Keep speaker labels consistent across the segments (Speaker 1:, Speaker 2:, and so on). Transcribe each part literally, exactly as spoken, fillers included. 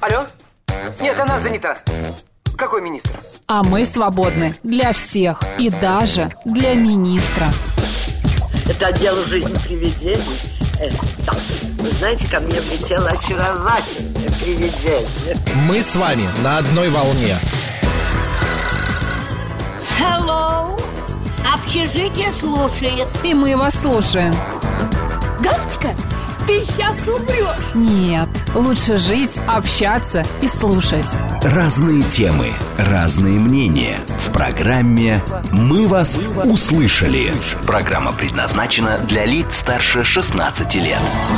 Speaker 1: Алло? Нет, она занята. Какой министр?
Speaker 2: А мы свободны для всех и даже для министра.
Speaker 3: Это отдел «Жизнь привидений». Это, вы знаете, ко мне влетело очаровательное привидение.
Speaker 4: Мы с вами на одной волне.
Speaker 5: Hello. Общежитие слушает.
Speaker 2: И мы вас слушаем.
Speaker 5: Галочка, ты сейчас умрешь.
Speaker 2: Нет, лучше жить, общаться и слушать.
Speaker 6: Разные темы, разные мнения. В программе «Мы вас услышали». Программа предназначена для лиц старше шестнадцати лет.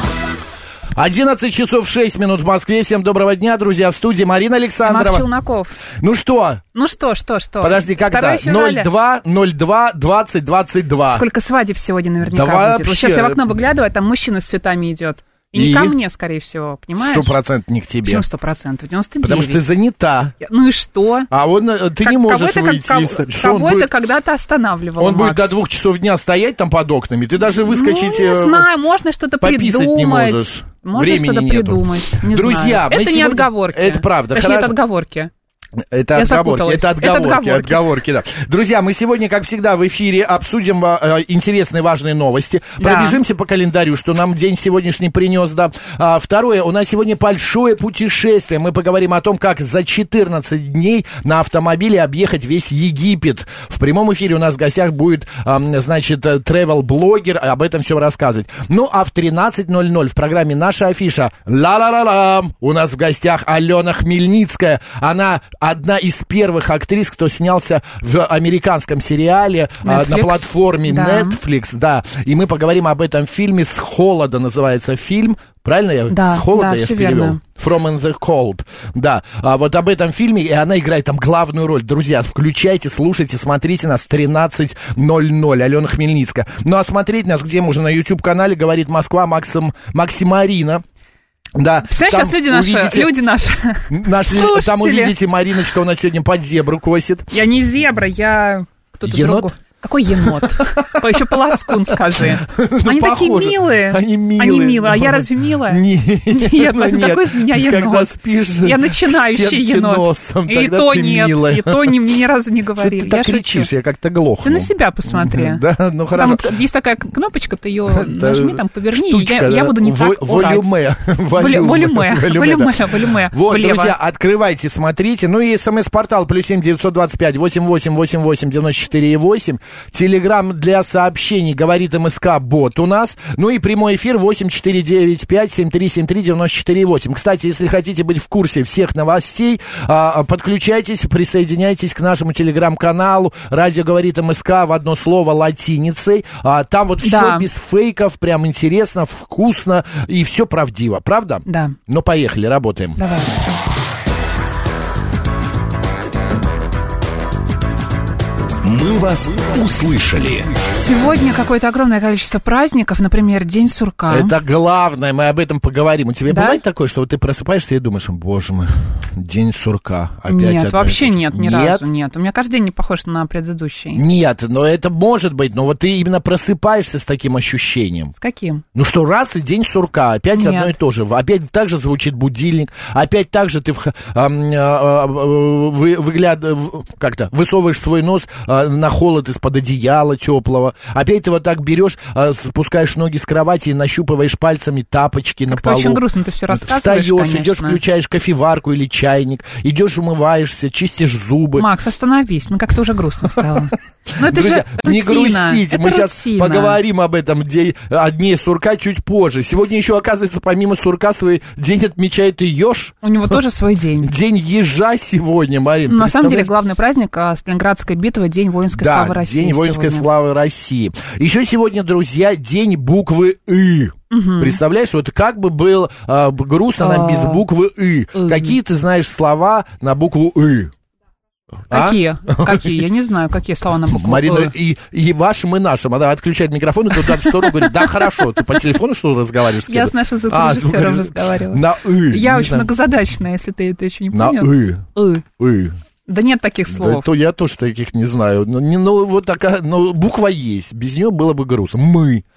Speaker 4: одиннадцать часов шесть минут в Москве. Всем доброго дня, друзья. В студии Марина Александрова.
Speaker 2: Марк Челноков.
Speaker 4: Ну что?
Speaker 2: Ну что, что, что?
Speaker 4: Подожди, когда? ноль два ноль два двадцать двадцать два.
Speaker 2: Сколько свадеб сегодня наверняка
Speaker 4: да
Speaker 2: будет. Вот сейчас я в окно выглядываю, а там мужчина с цветами идет. И, и не ко мне, скорее всего, понимаешь?
Speaker 4: Сто процентов не к тебе.
Speaker 2: Почему сто процентов? девяносто девять.
Speaker 4: Потому что ты занята.
Speaker 2: Я, ну и что?
Speaker 4: А он, ты как, не можешь
Speaker 2: кого
Speaker 4: выйти.
Speaker 2: Как,
Speaker 4: из...
Speaker 2: Кого это будет... когда-то останавливал,
Speaker 4: Он
Speaker 2: Макс.
Speaker 4: будет до двух часов дня стоять там под окнами. Ты даже выскочить...
Speaker 2: Ну, не знаю, можно что-то
Speaker 4: пописать
Speaker 2: придумать.
Speaker 4: не можешь.
Speaker 2: Можно
Speaker 4: Времени
Speaker 2: что-то
Speaker 4: нету.
Speaker 2: придумать. Не
Speaker 4: Друзья,
Speaker 2: знаю. Это
Speaker 4: сегодня...
Speaker 2: не отговорки.
Speaker 4: Это правда.
Speaker 2: Точнее,
Speaker 4: Хорошо.
Speaker 2: это отговорки.
Speaker 4: Это отговорки, это отговорки, это отговорки, отговорки, да. Друзья, мы сегодня, как всегда, в эфире обсудим э, интересные, важные новости. Да. Пробежимся по календарю, что нам день сегодняшний принес, да. А, второе, у нас сегодня большое путешествие. Мы поговорим о том, как за четырнадцать дней на автомобиле объехать весь Египет. В прямом эфире у нас в гостях будет, э, значит, travel-блогер, об этом все рассказывать. Ну, а в тринадцать ноль ноль в программе «Наша афиша» ла-ла-ла-ла, у нас в гостях Алена Хмельницкая. Она одна из первых актрис, кто снялся в американском сериале а, на платформе да. Netflix, да. И мы поговорим об этом фильме «С холода» называется фильм. Правильно я?
Speaker 2: Да,
Speaker 4: С холода
Speaker 2: да,
Speaker 4: я
Speaker 2: все
Speaker 4: перевел.
Speaker 2: верно.
Speaker 4: From in the cold. Да, а вот об этом фильме, и она играет там главную роль. Друзья, включайте, слушайте, смотрите нас в тринадцать ноль ноль. Алена Хмельницкая. Ну, а смотреть нас где можно? На YouTube-канале «Говорит Москва», Максим, Максимарина. Да,
Speaker 2: представляешь, сейчас люди наши,
Speaker 4: увидите,
Speaker 2: люди наши,
Speaker 4: наши там увидите, Мариночка у нас сегодня под зебру косит.
Speaker 2: Я не зебра, я кто-то
Speaker 4: енот?
Speaker 2: другой. Какой енот? Еще полоскун скажи. Они такие милые.
Speaker 4: Они милые.
Speaker 2: Они милые. А я разве милая?
Speaker 4: Нет.
Speaker 2: Нет, какой из меня енот?
Speaker 4: Когда спишь,
Speaker 2: я начинающий енот. И то нет, и то мне ни разу не говорили.
Speaker 4: Ты так кричишь, я как-то глохну.
Speaker 2: Ты на себя посмотри.
Speaker 4: Да, ну хорошо.
Speaker 2: Там есть такая кнопочка, ты ее нажми, там поверни, и я буду не так орать.
Speaker 4: Волюме.
Speaker 2: Волюме. Волюме. Волюме.
Speaker 4: Вот, друзья, открывайте, смотрите. Ну и смс-портал плюс семь девятьсот двадцать пять восемьдесят восемь восемьдесят восемь девяносто четыре восемь. Телеграм для сообщений «Говорит МСК» бот у нас. Ну и прямой эфир восемь четыре девять пять семь три семь три девяносто четыре восемь. Кстати, если хотите быть в курсе всех новостей, подключайтесь, присоединяйтесь к нашему телеграм-каналу «Радио говорит МСК» в одно слово латиницей. Там вот все да. без фейков, прям интересно, вкусно и все правдиво. Правда?
Speaker 2: Да.
Speaker 4: Ну, поехали, работаем.
Speaker 2: Давай.
Speaker 6: Мы вас услышали.
Speaker 2: Сегодня какое-то огромное количество праздников, например, День сурка.
Speaker 4: Это главное, мы об этом поговорим. У тебя
Speaker 2: да?
Speaker 4: бывает такое, что вот ты просыпаешься и думаешь, боже мой, День сурка. Опять
Speaker 2: нет, вообще нет, ни
Speaker 4: нет?
Speaker 2: разу нет. У меня каждый день не похож на предыдущий.
Speaker 4: Нет, но это может быть, но вот ты именно просыпаешься с таким ощущением.
Speaker 2: С каким?
Speaker 4: Ну что, раз и День сурка, опять
Speaker 2: нет.
Speaker 4: одно и то же. Опять так же звучит будильник, опять так же ты в, а, а, вы, выгляд, как-то высовываешь свой нос а, на холод из-под одеяла теплого. Опять ты вот так берешь, спускаешь ноги с кровати и нащупываешь пальцами тапочки
Speaker 2: как
Speaker 4: на полу.
Speaker 2: Очень грустно ты все рассказываешь,
Speaker 4: встаешь,
Speaker 2: конечно.
Speaker 4: идешь, включаешь кофеварку или чайник, идешь, умываешься, чистишь зубы.
Speaker 2: Макс, остановись, мне как-то уже грустно стало. Ну это
Speaker 4: Друзья,
Speaker 2: же рутина.
Speaker 4: Не грустите,
Speaker 2: это
Speaker 4: мы
Speaker 2: рутина.
Speaker 4: сейчас поговорим об этом день, о дне сурка чуть позже. Сегодня еще, оказывается, помимо сурка свой день отмечает и еж.
Speaker 2: У него тоже свой день.
Speaker 4: День ежа сегодня, Марин.
Speaker 2: На самом деле главный праздник Сталинградской битвы, День воинской
Speaker 4: да,
Speaker 2: славы России.
Speaker 4: День воинской
Speaker 2: сегодня.
Speaker 4: славы России. Еще сегодня, друзья, день буквы «ы». Угу. Представляешь, вот как бы было э, грустно нам без буквы «ы». Угу. Какие ты знаешь слова на букву «ы»?
Speaker 2: Какие? А? Какие? Я не знаю, какие слова на букву
Speaker 4: Марина,
Speaker 2: «ы».
Speaker 4: и, и вашим, и нашим. Она отключает микрофон и туда в сторону говорит, да, хорошо, ты по телефону что ли разговариваешь?
Speaker 2: Я с нашим звукорежиссером а, разговариваю.
Speaker 4: На «ы».
Speaker 2: Я очень знаю. Многозадачная, если ты это еще не понял.
Speaker 4: На «ы».
Speaker 2: «ы».
Speaker 4: «ы».
Speaker 2: Да нет таких слов.
Speaker 4: Да, то я тоже таких не знаю. Ну, не, ну вот такая, ну, буква есть. Без нее было бы грустно. Мы.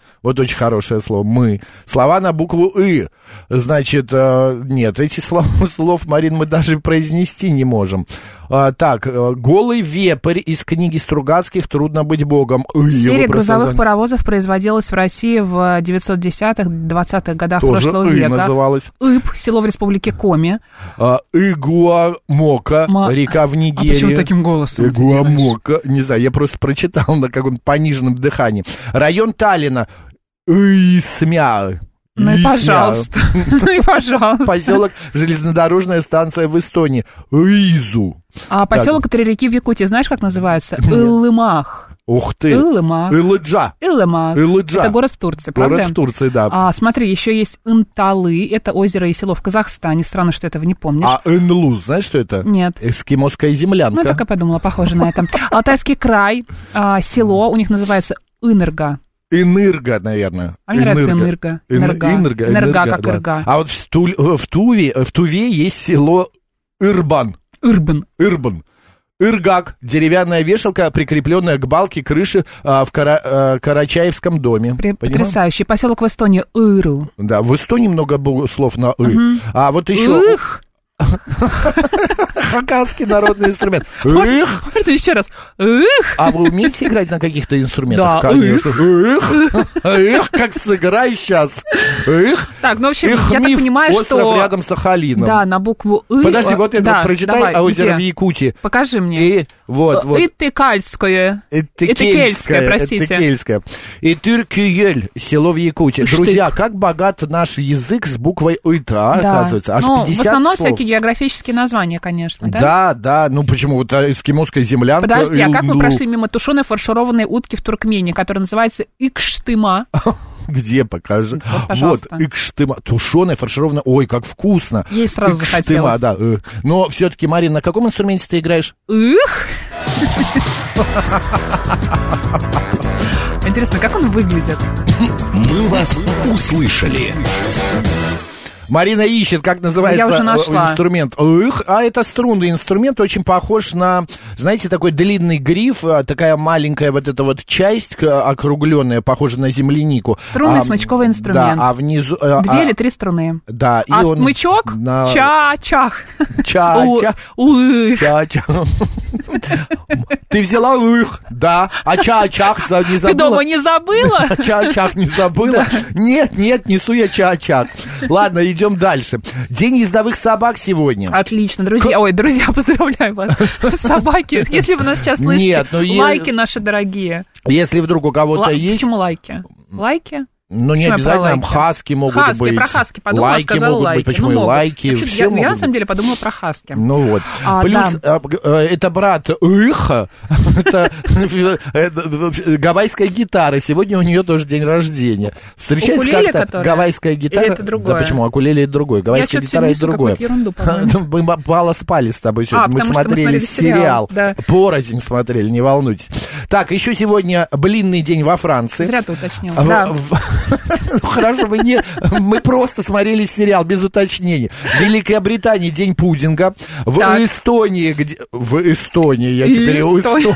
Speaker 4: Вот очень хорошее слово. Мы. Слова на букву «ы». Значит, э, нет, эти слова, слов, Марин, мы даже произнести не можем. А, так, «Голый вепрь» из книги Стругацких «Трудно быть богом». Ы,
Speaker 2: серия грузовых просто... паровозов производилась в России в девятисотдесятых-двадцатых годах
Speaker 4: тоже
Speaker 2: прошлого
Speaker 4: «ы»
Speaker 2: века.
Speaker 4: называлась.
Speaker 2: Ып, село в республике Коми.
Speaker 4: А, Игуамока, Ма... река в Нигерии.
Speaker 2: А почему таким голосом?
Speaker 4: Игуамока, не знаю, я просто прочитал на каком-то пониженном дыхании. Район Таллина. Исмя.
Speaker 2: Ну и пожалуйста. Ну и пожалуйста.
Speaker 4: Поселок железнодорожная станция в Эстонии. Изу.
Speaker 2: А поселок Три реки в Якутии, знаешь, как называется? Илымах.
Speaker 4: Ух ты.
Speaker 2: Илымах.
Speaker 4: Илыджа.
Speaker 2: Илымах.
Speaker 4: Илыджа.
Speaker 2: Это город в Турции, правда?
Speaker 4: Город в Турции, да.
Speaker 2: А, смотри, еще есть Инталы. Это озеро и село в Казахстане. Странно, что этого не помнишь.
Speaker 4: А Энлу, знаешь, что это?
Speaker 2: Нет.
Speaker 4: Эскимосская землянка.
Speaker 2: Ну, я так и подумала, похоже на это. Алтайский край. А, село у них называется Инырга.
Speaker 4: Инырга, наверное.
Speaker 2: А мне нравится Инырга.
Speaker 4: Инырга. Инырга,
Speaker 2: Инырга, как да. Ирга.
Speaker 4: А вот в, Туль, в, Туве, в Туве есть село Ирбан.
Speaker 2: Ирбан.
Speaker 4: Ирбан. Иргак. Деревянная вешалка, прикрепленная к балке крыши а, в Кара, а, Карачаевском доме.
Speaker 2: При, потрясающий. Поселок в Эстонии Иру.
Speaker 4: Да, в Эстонии много слов на «ы». Угу. А вот еще...
Speaker 2: Их.
Speaker 4: Хакасский народный инструмент.
Speaker 2: Эх. Можно еще раз. Эх.
Speaker 4: А вы умеете играть на каких-то инструментах?
Speaker 2: Да.
Speaker 4: Конечно. Эх. Эх, как сыграй сейчас. Эх.
Speaker 2: Так, ну, в общем, я так понимаю, что...
Speaker 4: остров рядом с Сахалином.
Speaker 2: Да, на букву «ы».
Speaker 4: Подожди, вот это да, прочитай озеро в Якутии.
Speaker 2: Покажи мне.
Speaker 4: И вот, вот.
Speaker 2: Итыкальское.
Speaker 4: Итыкельское,
Speaker 2: простите.
Speaker 4: Итыкельское. Итыркюель, село в Якутии. Друзья, как богат наш язык с буквой «ы», оказывается. Аж пятьдесят слов. В основном всякие
Speaker 2: географические названия, конечно, да?
Speaker 4: Да, да, ну почему? Вот эскимосская землянка.
Speaker 2: Подожди, а как мы прошли мимо тушеной фаршированной утки в Туркмении, которая называется икштыма?
Speaker 4: Где, покажи. Вот, вот икштыма, тушеная, фаршированная. Ой, как вкусно.
Speaker 2: Ей сразу
Speaker 4: икштыма,
Speaker 2: захотелось.
Speaker 4: Да. Но все-таки, Марина, на каком инструменте ты играешь?
Speaker 2: Их! Интересно, как он выглядит?
Speaker 6: Мы вас услышали.
Speaker 4: Марина ищет, как называется инструмент. Эх, а это струнный инструмент, очень похож на, знаете, такой длинный гриф, такая маленькая вот эта вот часть округленная, похожа на землянику.
Speaker 2: Струнный а, смычковый инструмент.
Speaker 4: Да, а внизу...
Speaker 2: Две
Speaker 4: а,
Speaker 2: или три струны.
Speaker 4: Да, и
Speaker 2: а
Speaker 4: он...
Speaker 2: смычок? На... Ча-чах.
Speaker 4: Ча-чах. Ча-чах. Ты взяла их, да, а ча-чах не забыла?
Speaker 2: Ты дома не забыла?
Speaker 4: Ча-чах не забыла? Нет, нет, несу я ча-чах. Ладно, идем. Идем дальше. День ездовых собак сегодня.
Speaker 2: Отлично, друзья. Ой, друзья, поздравляю вас. Собаки. Если вы нас сейчас слышите, Нет, ну, лайки я... наши дорогие.
Speaker 4: Если вдруг у кого-то Л... есть...
Speaker 2: Почему лайки? Лайки?
Speaker 4: Ну, не обязательно, хаски могут
Speaker 2: хаски,
Speaker 4: быть.
Speaker 2: Про хаски подумала,
Speaker 4: лайки
Speaker 2: сказала
Speaker 4: могут
Speaker 2: лайки.
Speaker 4: быть, почему
Speaker 2: ну,
Speaker 4: и лайки,
Speaker 2: Вообще,
Speaker 4: все
Speaker 2: я,
Speaker 4: могут
Speaker 2: я, на
Speaker 4: быть.
Speaker 2: самом деле, подумала про хаски.
Speaker 4: Ну вот.
Speaker 2: А,
Speaker 4: Плюс,
Speaker 2: да.
Speaker 4: это брат Иха, это гавайская гитара. Сегодня у нее тоже день рождения. Встречается
Speaker 2: укулеле,
Speaker 4: как-то
Speaker 2: которая?
Speaker 4: гавайская гитара?
Speaker 2: Или это другое?
Speaker 4: Да почему? Укулеле это другое. Гавайская гитара это другое. Мы мало спали с тобой сегодня.
Speaker 2: А,
Speaker 4: мы смотрели
Speaker 2: мы
Speaker 4: сериал.
Speaker 2: Да.
Speaker 4: Порознь смотрели, не волнуйтесь. Так, еще сегодня блинный день во Франции.
Speaker 2: Зря ты уточнил. Да.
Speaker 4: Хорошо, мы не... Мы просто смотрели сериал без уточнений. В Великобритании день пудинга. В так. Эстонии... Где... В Эстонии, я теперь... В Эстонии.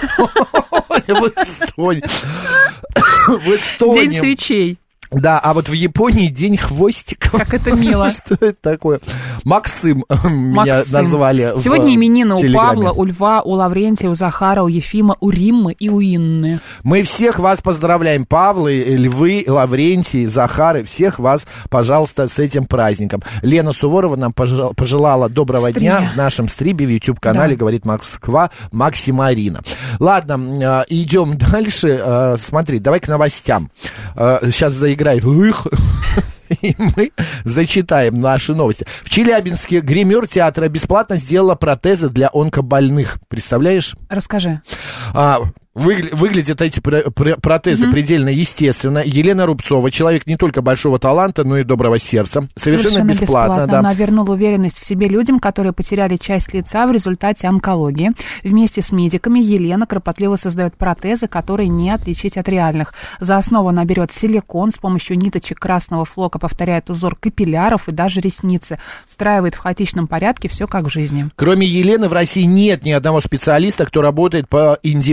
Speaker 4: В Эстонии.
Speaker 2: День свечей.
Speaker 4: Да, а вот в Японии день хвостиков.
Speaker 2: Как это мило.
Speaker 4: Что это такое? Максим меня
Speaker 2: Максим.
Speaker 4: назвали.
Speaker 2: Сегодня именины у Павла, у Льва, у Лаврентия, у Захара, у Ефима, у Риммы и у Инны.
Speaker 4: Мы всех вас поздравляем. Павлы, Львы, Лаврентий, Захары. Всех вас, пожалуйста, с этим праздником. Лена Суворова нам пожелала доброго Стрим. дня в нашем стрибе в YouTube-канале, да. Говорит Москва, Максимарина. Ладно, идем дальше. Смотри, давай к новостям. Сейчас заиграем. Их. И мы зачитаем наши новости. В Челябинске гример театра бесплатно сделала протезы для онкобольных. Представляешь?
Speaker 2: Расскажи.
Speaker 4: А, вы, выглядят эти протезы mm-hmm. предельно естественно. Елена Рубцова, человек не только большого таланта, но и доброго сердца. Совершенно, Совершенно бесплатно. бесплатно да.
Speaker 2: Она вернула уверенность в себе людям, которые потеряли часть лица в результате онкологии. Вместе с медиками Елена кропотливо создает протезы, которые не отличить от реальных. За основу она берет силикон, с помощью ниточек красного флока повторяет узор капилляров и даже ресницы. Встраивает в хаотичном порядке все как в жизни.
Speaker 4: Кроме Елены в России нет ни одного специалиста, кто работает по индивидуальным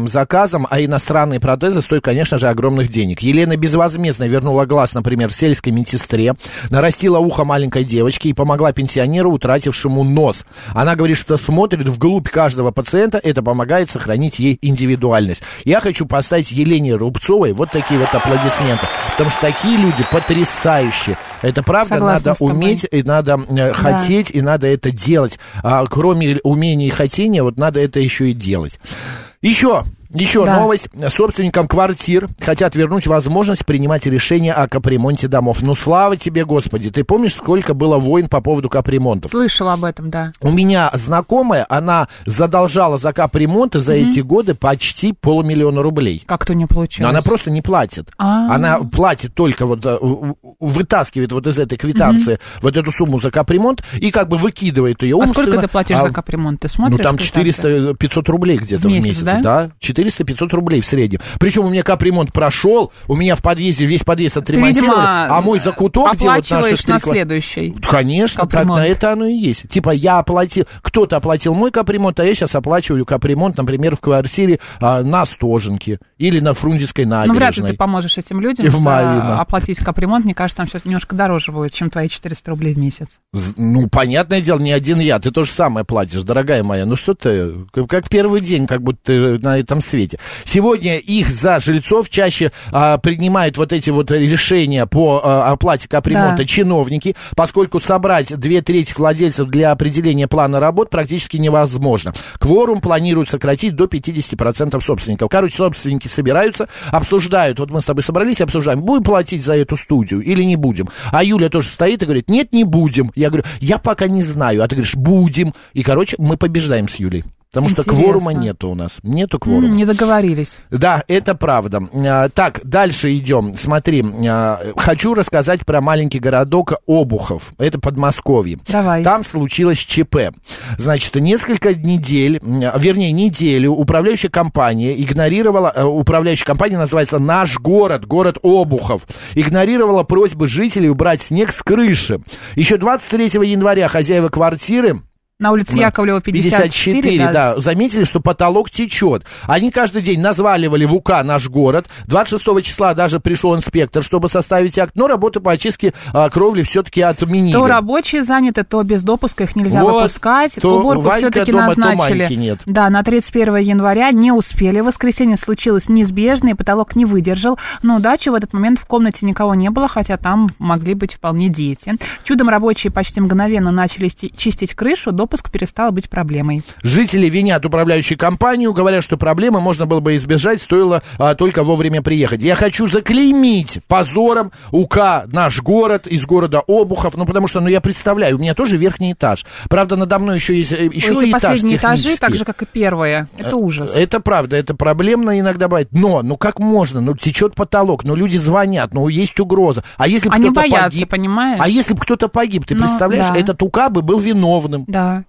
Speaker 4: индивидуальным заказам, а иностранные протезы стоят, конечно же, огромных денег. Елена безвозмездно вернула глаз, например, сельской медсестре, нарастила ухо маленькой девочки и помогла пенсионеру, утратившему нос. Она говорит, что смотрит вглубь каждого пациента, это помогает сохранить ей индивидуальность. Я хочу поставить Елене Рубцовой вот такие вот аплодисменты, потому что такие люди потрясающие. Это правда,
Speaker 2: Согласна
Speaker 4: надо уметь, и надо э, хотеть, да. и надо это делать. А кроме умения и хотения, вот надо это еще и делать. Еще... Еще да. новость. Собственникам квартир хотят вернуть возможность принимать решения о капремонте домов. Ну, слава тебе, Господи. Ты помнишь, сколько было войн по поводу капремонтов?
Speaker 2: Слышала об этом, да.
Speaker 4: У меня знакомая, она задолжала за капремонты за mm-hmm. эти годы почти полмиллиона рублей.
Speaker 2: Как-то не получилось.
Speaker 4: Но она просто не платит. А-а-а. Она платит только вот, вытаскивает вот из этой квитанции mm-hmm. вот эту сумму за капремонт и как бы выкидывает ее умственно.
Speaker 2: А сколько ты платишь а, за капремонт? Ты смотришь?
Speaker 4: Ну, там четыреста-пятьсот рублей где-то в месяц, в месяц да? Да, четыреста-пятьсот рублей в среднем. Причем у меня капремонт прошел, у меня в подъезде весь подъезд отремонтировали, а мой закуток, где вот наши
Speaker 2: на следующий.
Speaker 4: Конечно, так, на это оно и есть. Типа я оплатил, кто-то оплатил мой капремонт, а я сейчас оплачиваю капремонт, например, в квартире а, на Остоженке или на Фрунзенской набережной. Ну, вряд ли
Speaker 2: ты поможешь этим людям за, оплатить капремонт. Мне кажется, там все немножко дороже будет, чем твои четыреста рублей в месяц.
Speaker 4: Ну, понятное дело, не один я. Ты то же самое платишь, дорогая моя. Ну, что ты, как первый день, как будто ты на этом свете. Сегодня их за жильцов чаще а, принимают вот эти вот решения по а, оплате капремонта да. чиновники, поскольку собрать две трети владельцев для определения плана работ практически невозможно. Кворум планируют сократить до пятьдесят процентов собственников. Короче, собственники собираются, обсуждают, вот мы с тобой собрались, обсуждаем, будем платить за эту студию или не будем. А Юля тоже стоит и говорит, нет, не будем. Я говорю, я пока не знаю, а ты говоришь, будем. И, короче, мы побеждаем с Юлей. Потому Интересно. Что кворума нету у нас. Нету кворума.
Speaker 2: Mm, не договорились.
Speaker 4: Да, это правда. А, так, дальше идем. Смотри, а, хочу рассказать про маленький городок Обухов. Это Подмосковье.
Speaker 2: Давай.
Speaker 4: Там случилось ЧП. Значит, несколько недель, вернее, неделю управляющая компания игнорировала, управляющая компания называется «Наш город», город Обухов, игнорировала просьбы жителей убрать снег с крыши. Еще двадцать третьего января хозяева квартиры
Speaker 2: на улице Яковлева, пятьдесят четыре,
Speaker 4: пятьдесят четыре, да. да, заметили, что потолок течет. Они каждый день назваливали в УК «Наш город». двадцать шестого числа даже пришел инспектор, чтобы составить акт, но работы по очистке а, кровли все-таки отменили.
Speaker 2: То рабочие заняты, то без допуска, их нельзя вот, выпускать. Уборку все-таки назначили.
Speaker 4: Нет.
Speaker 2: Да, на тридцать первого января не успели. В воскресенье случилось неизбежное, потолок не выдержал. Но удачи в этот момент в комнате никого не было, хотя там могли быть вполне дети. Чудом рабочие почти мгновенно начали чистить крышу, допуск перестал быть проблемой.
Speaker 4: Жители винят управляющую компанию, говорят, что проблемы можно было бы избежать, стоило а, только вовремя приехать. Я хочу заклеймить позором УК «Наш город» из города Обухов, ну, потому что, ну, я представляю, у меня тоже верхний этаж. Правда, надо мной еще есть еще
Speaker 2: Эти
Speaker 4: этаж
Speaker 2: последние этажи, так же, как и первые. Это ужас.
Speaker 4: Это правда, это проблемно иногда бывает. Но, ну, как можно? Ну, течет потолок, ну, люди звонят, ну, есть угроза. А если бы
Speaker 2: кто-то
Speaker 4: боятся,
Speaker 2: погиб, понимаешь?
Speaker 4: А если бы кто-то погиб, ты ну, представляешь, да. этот УК бы был виновным.
Speaker 2: Да.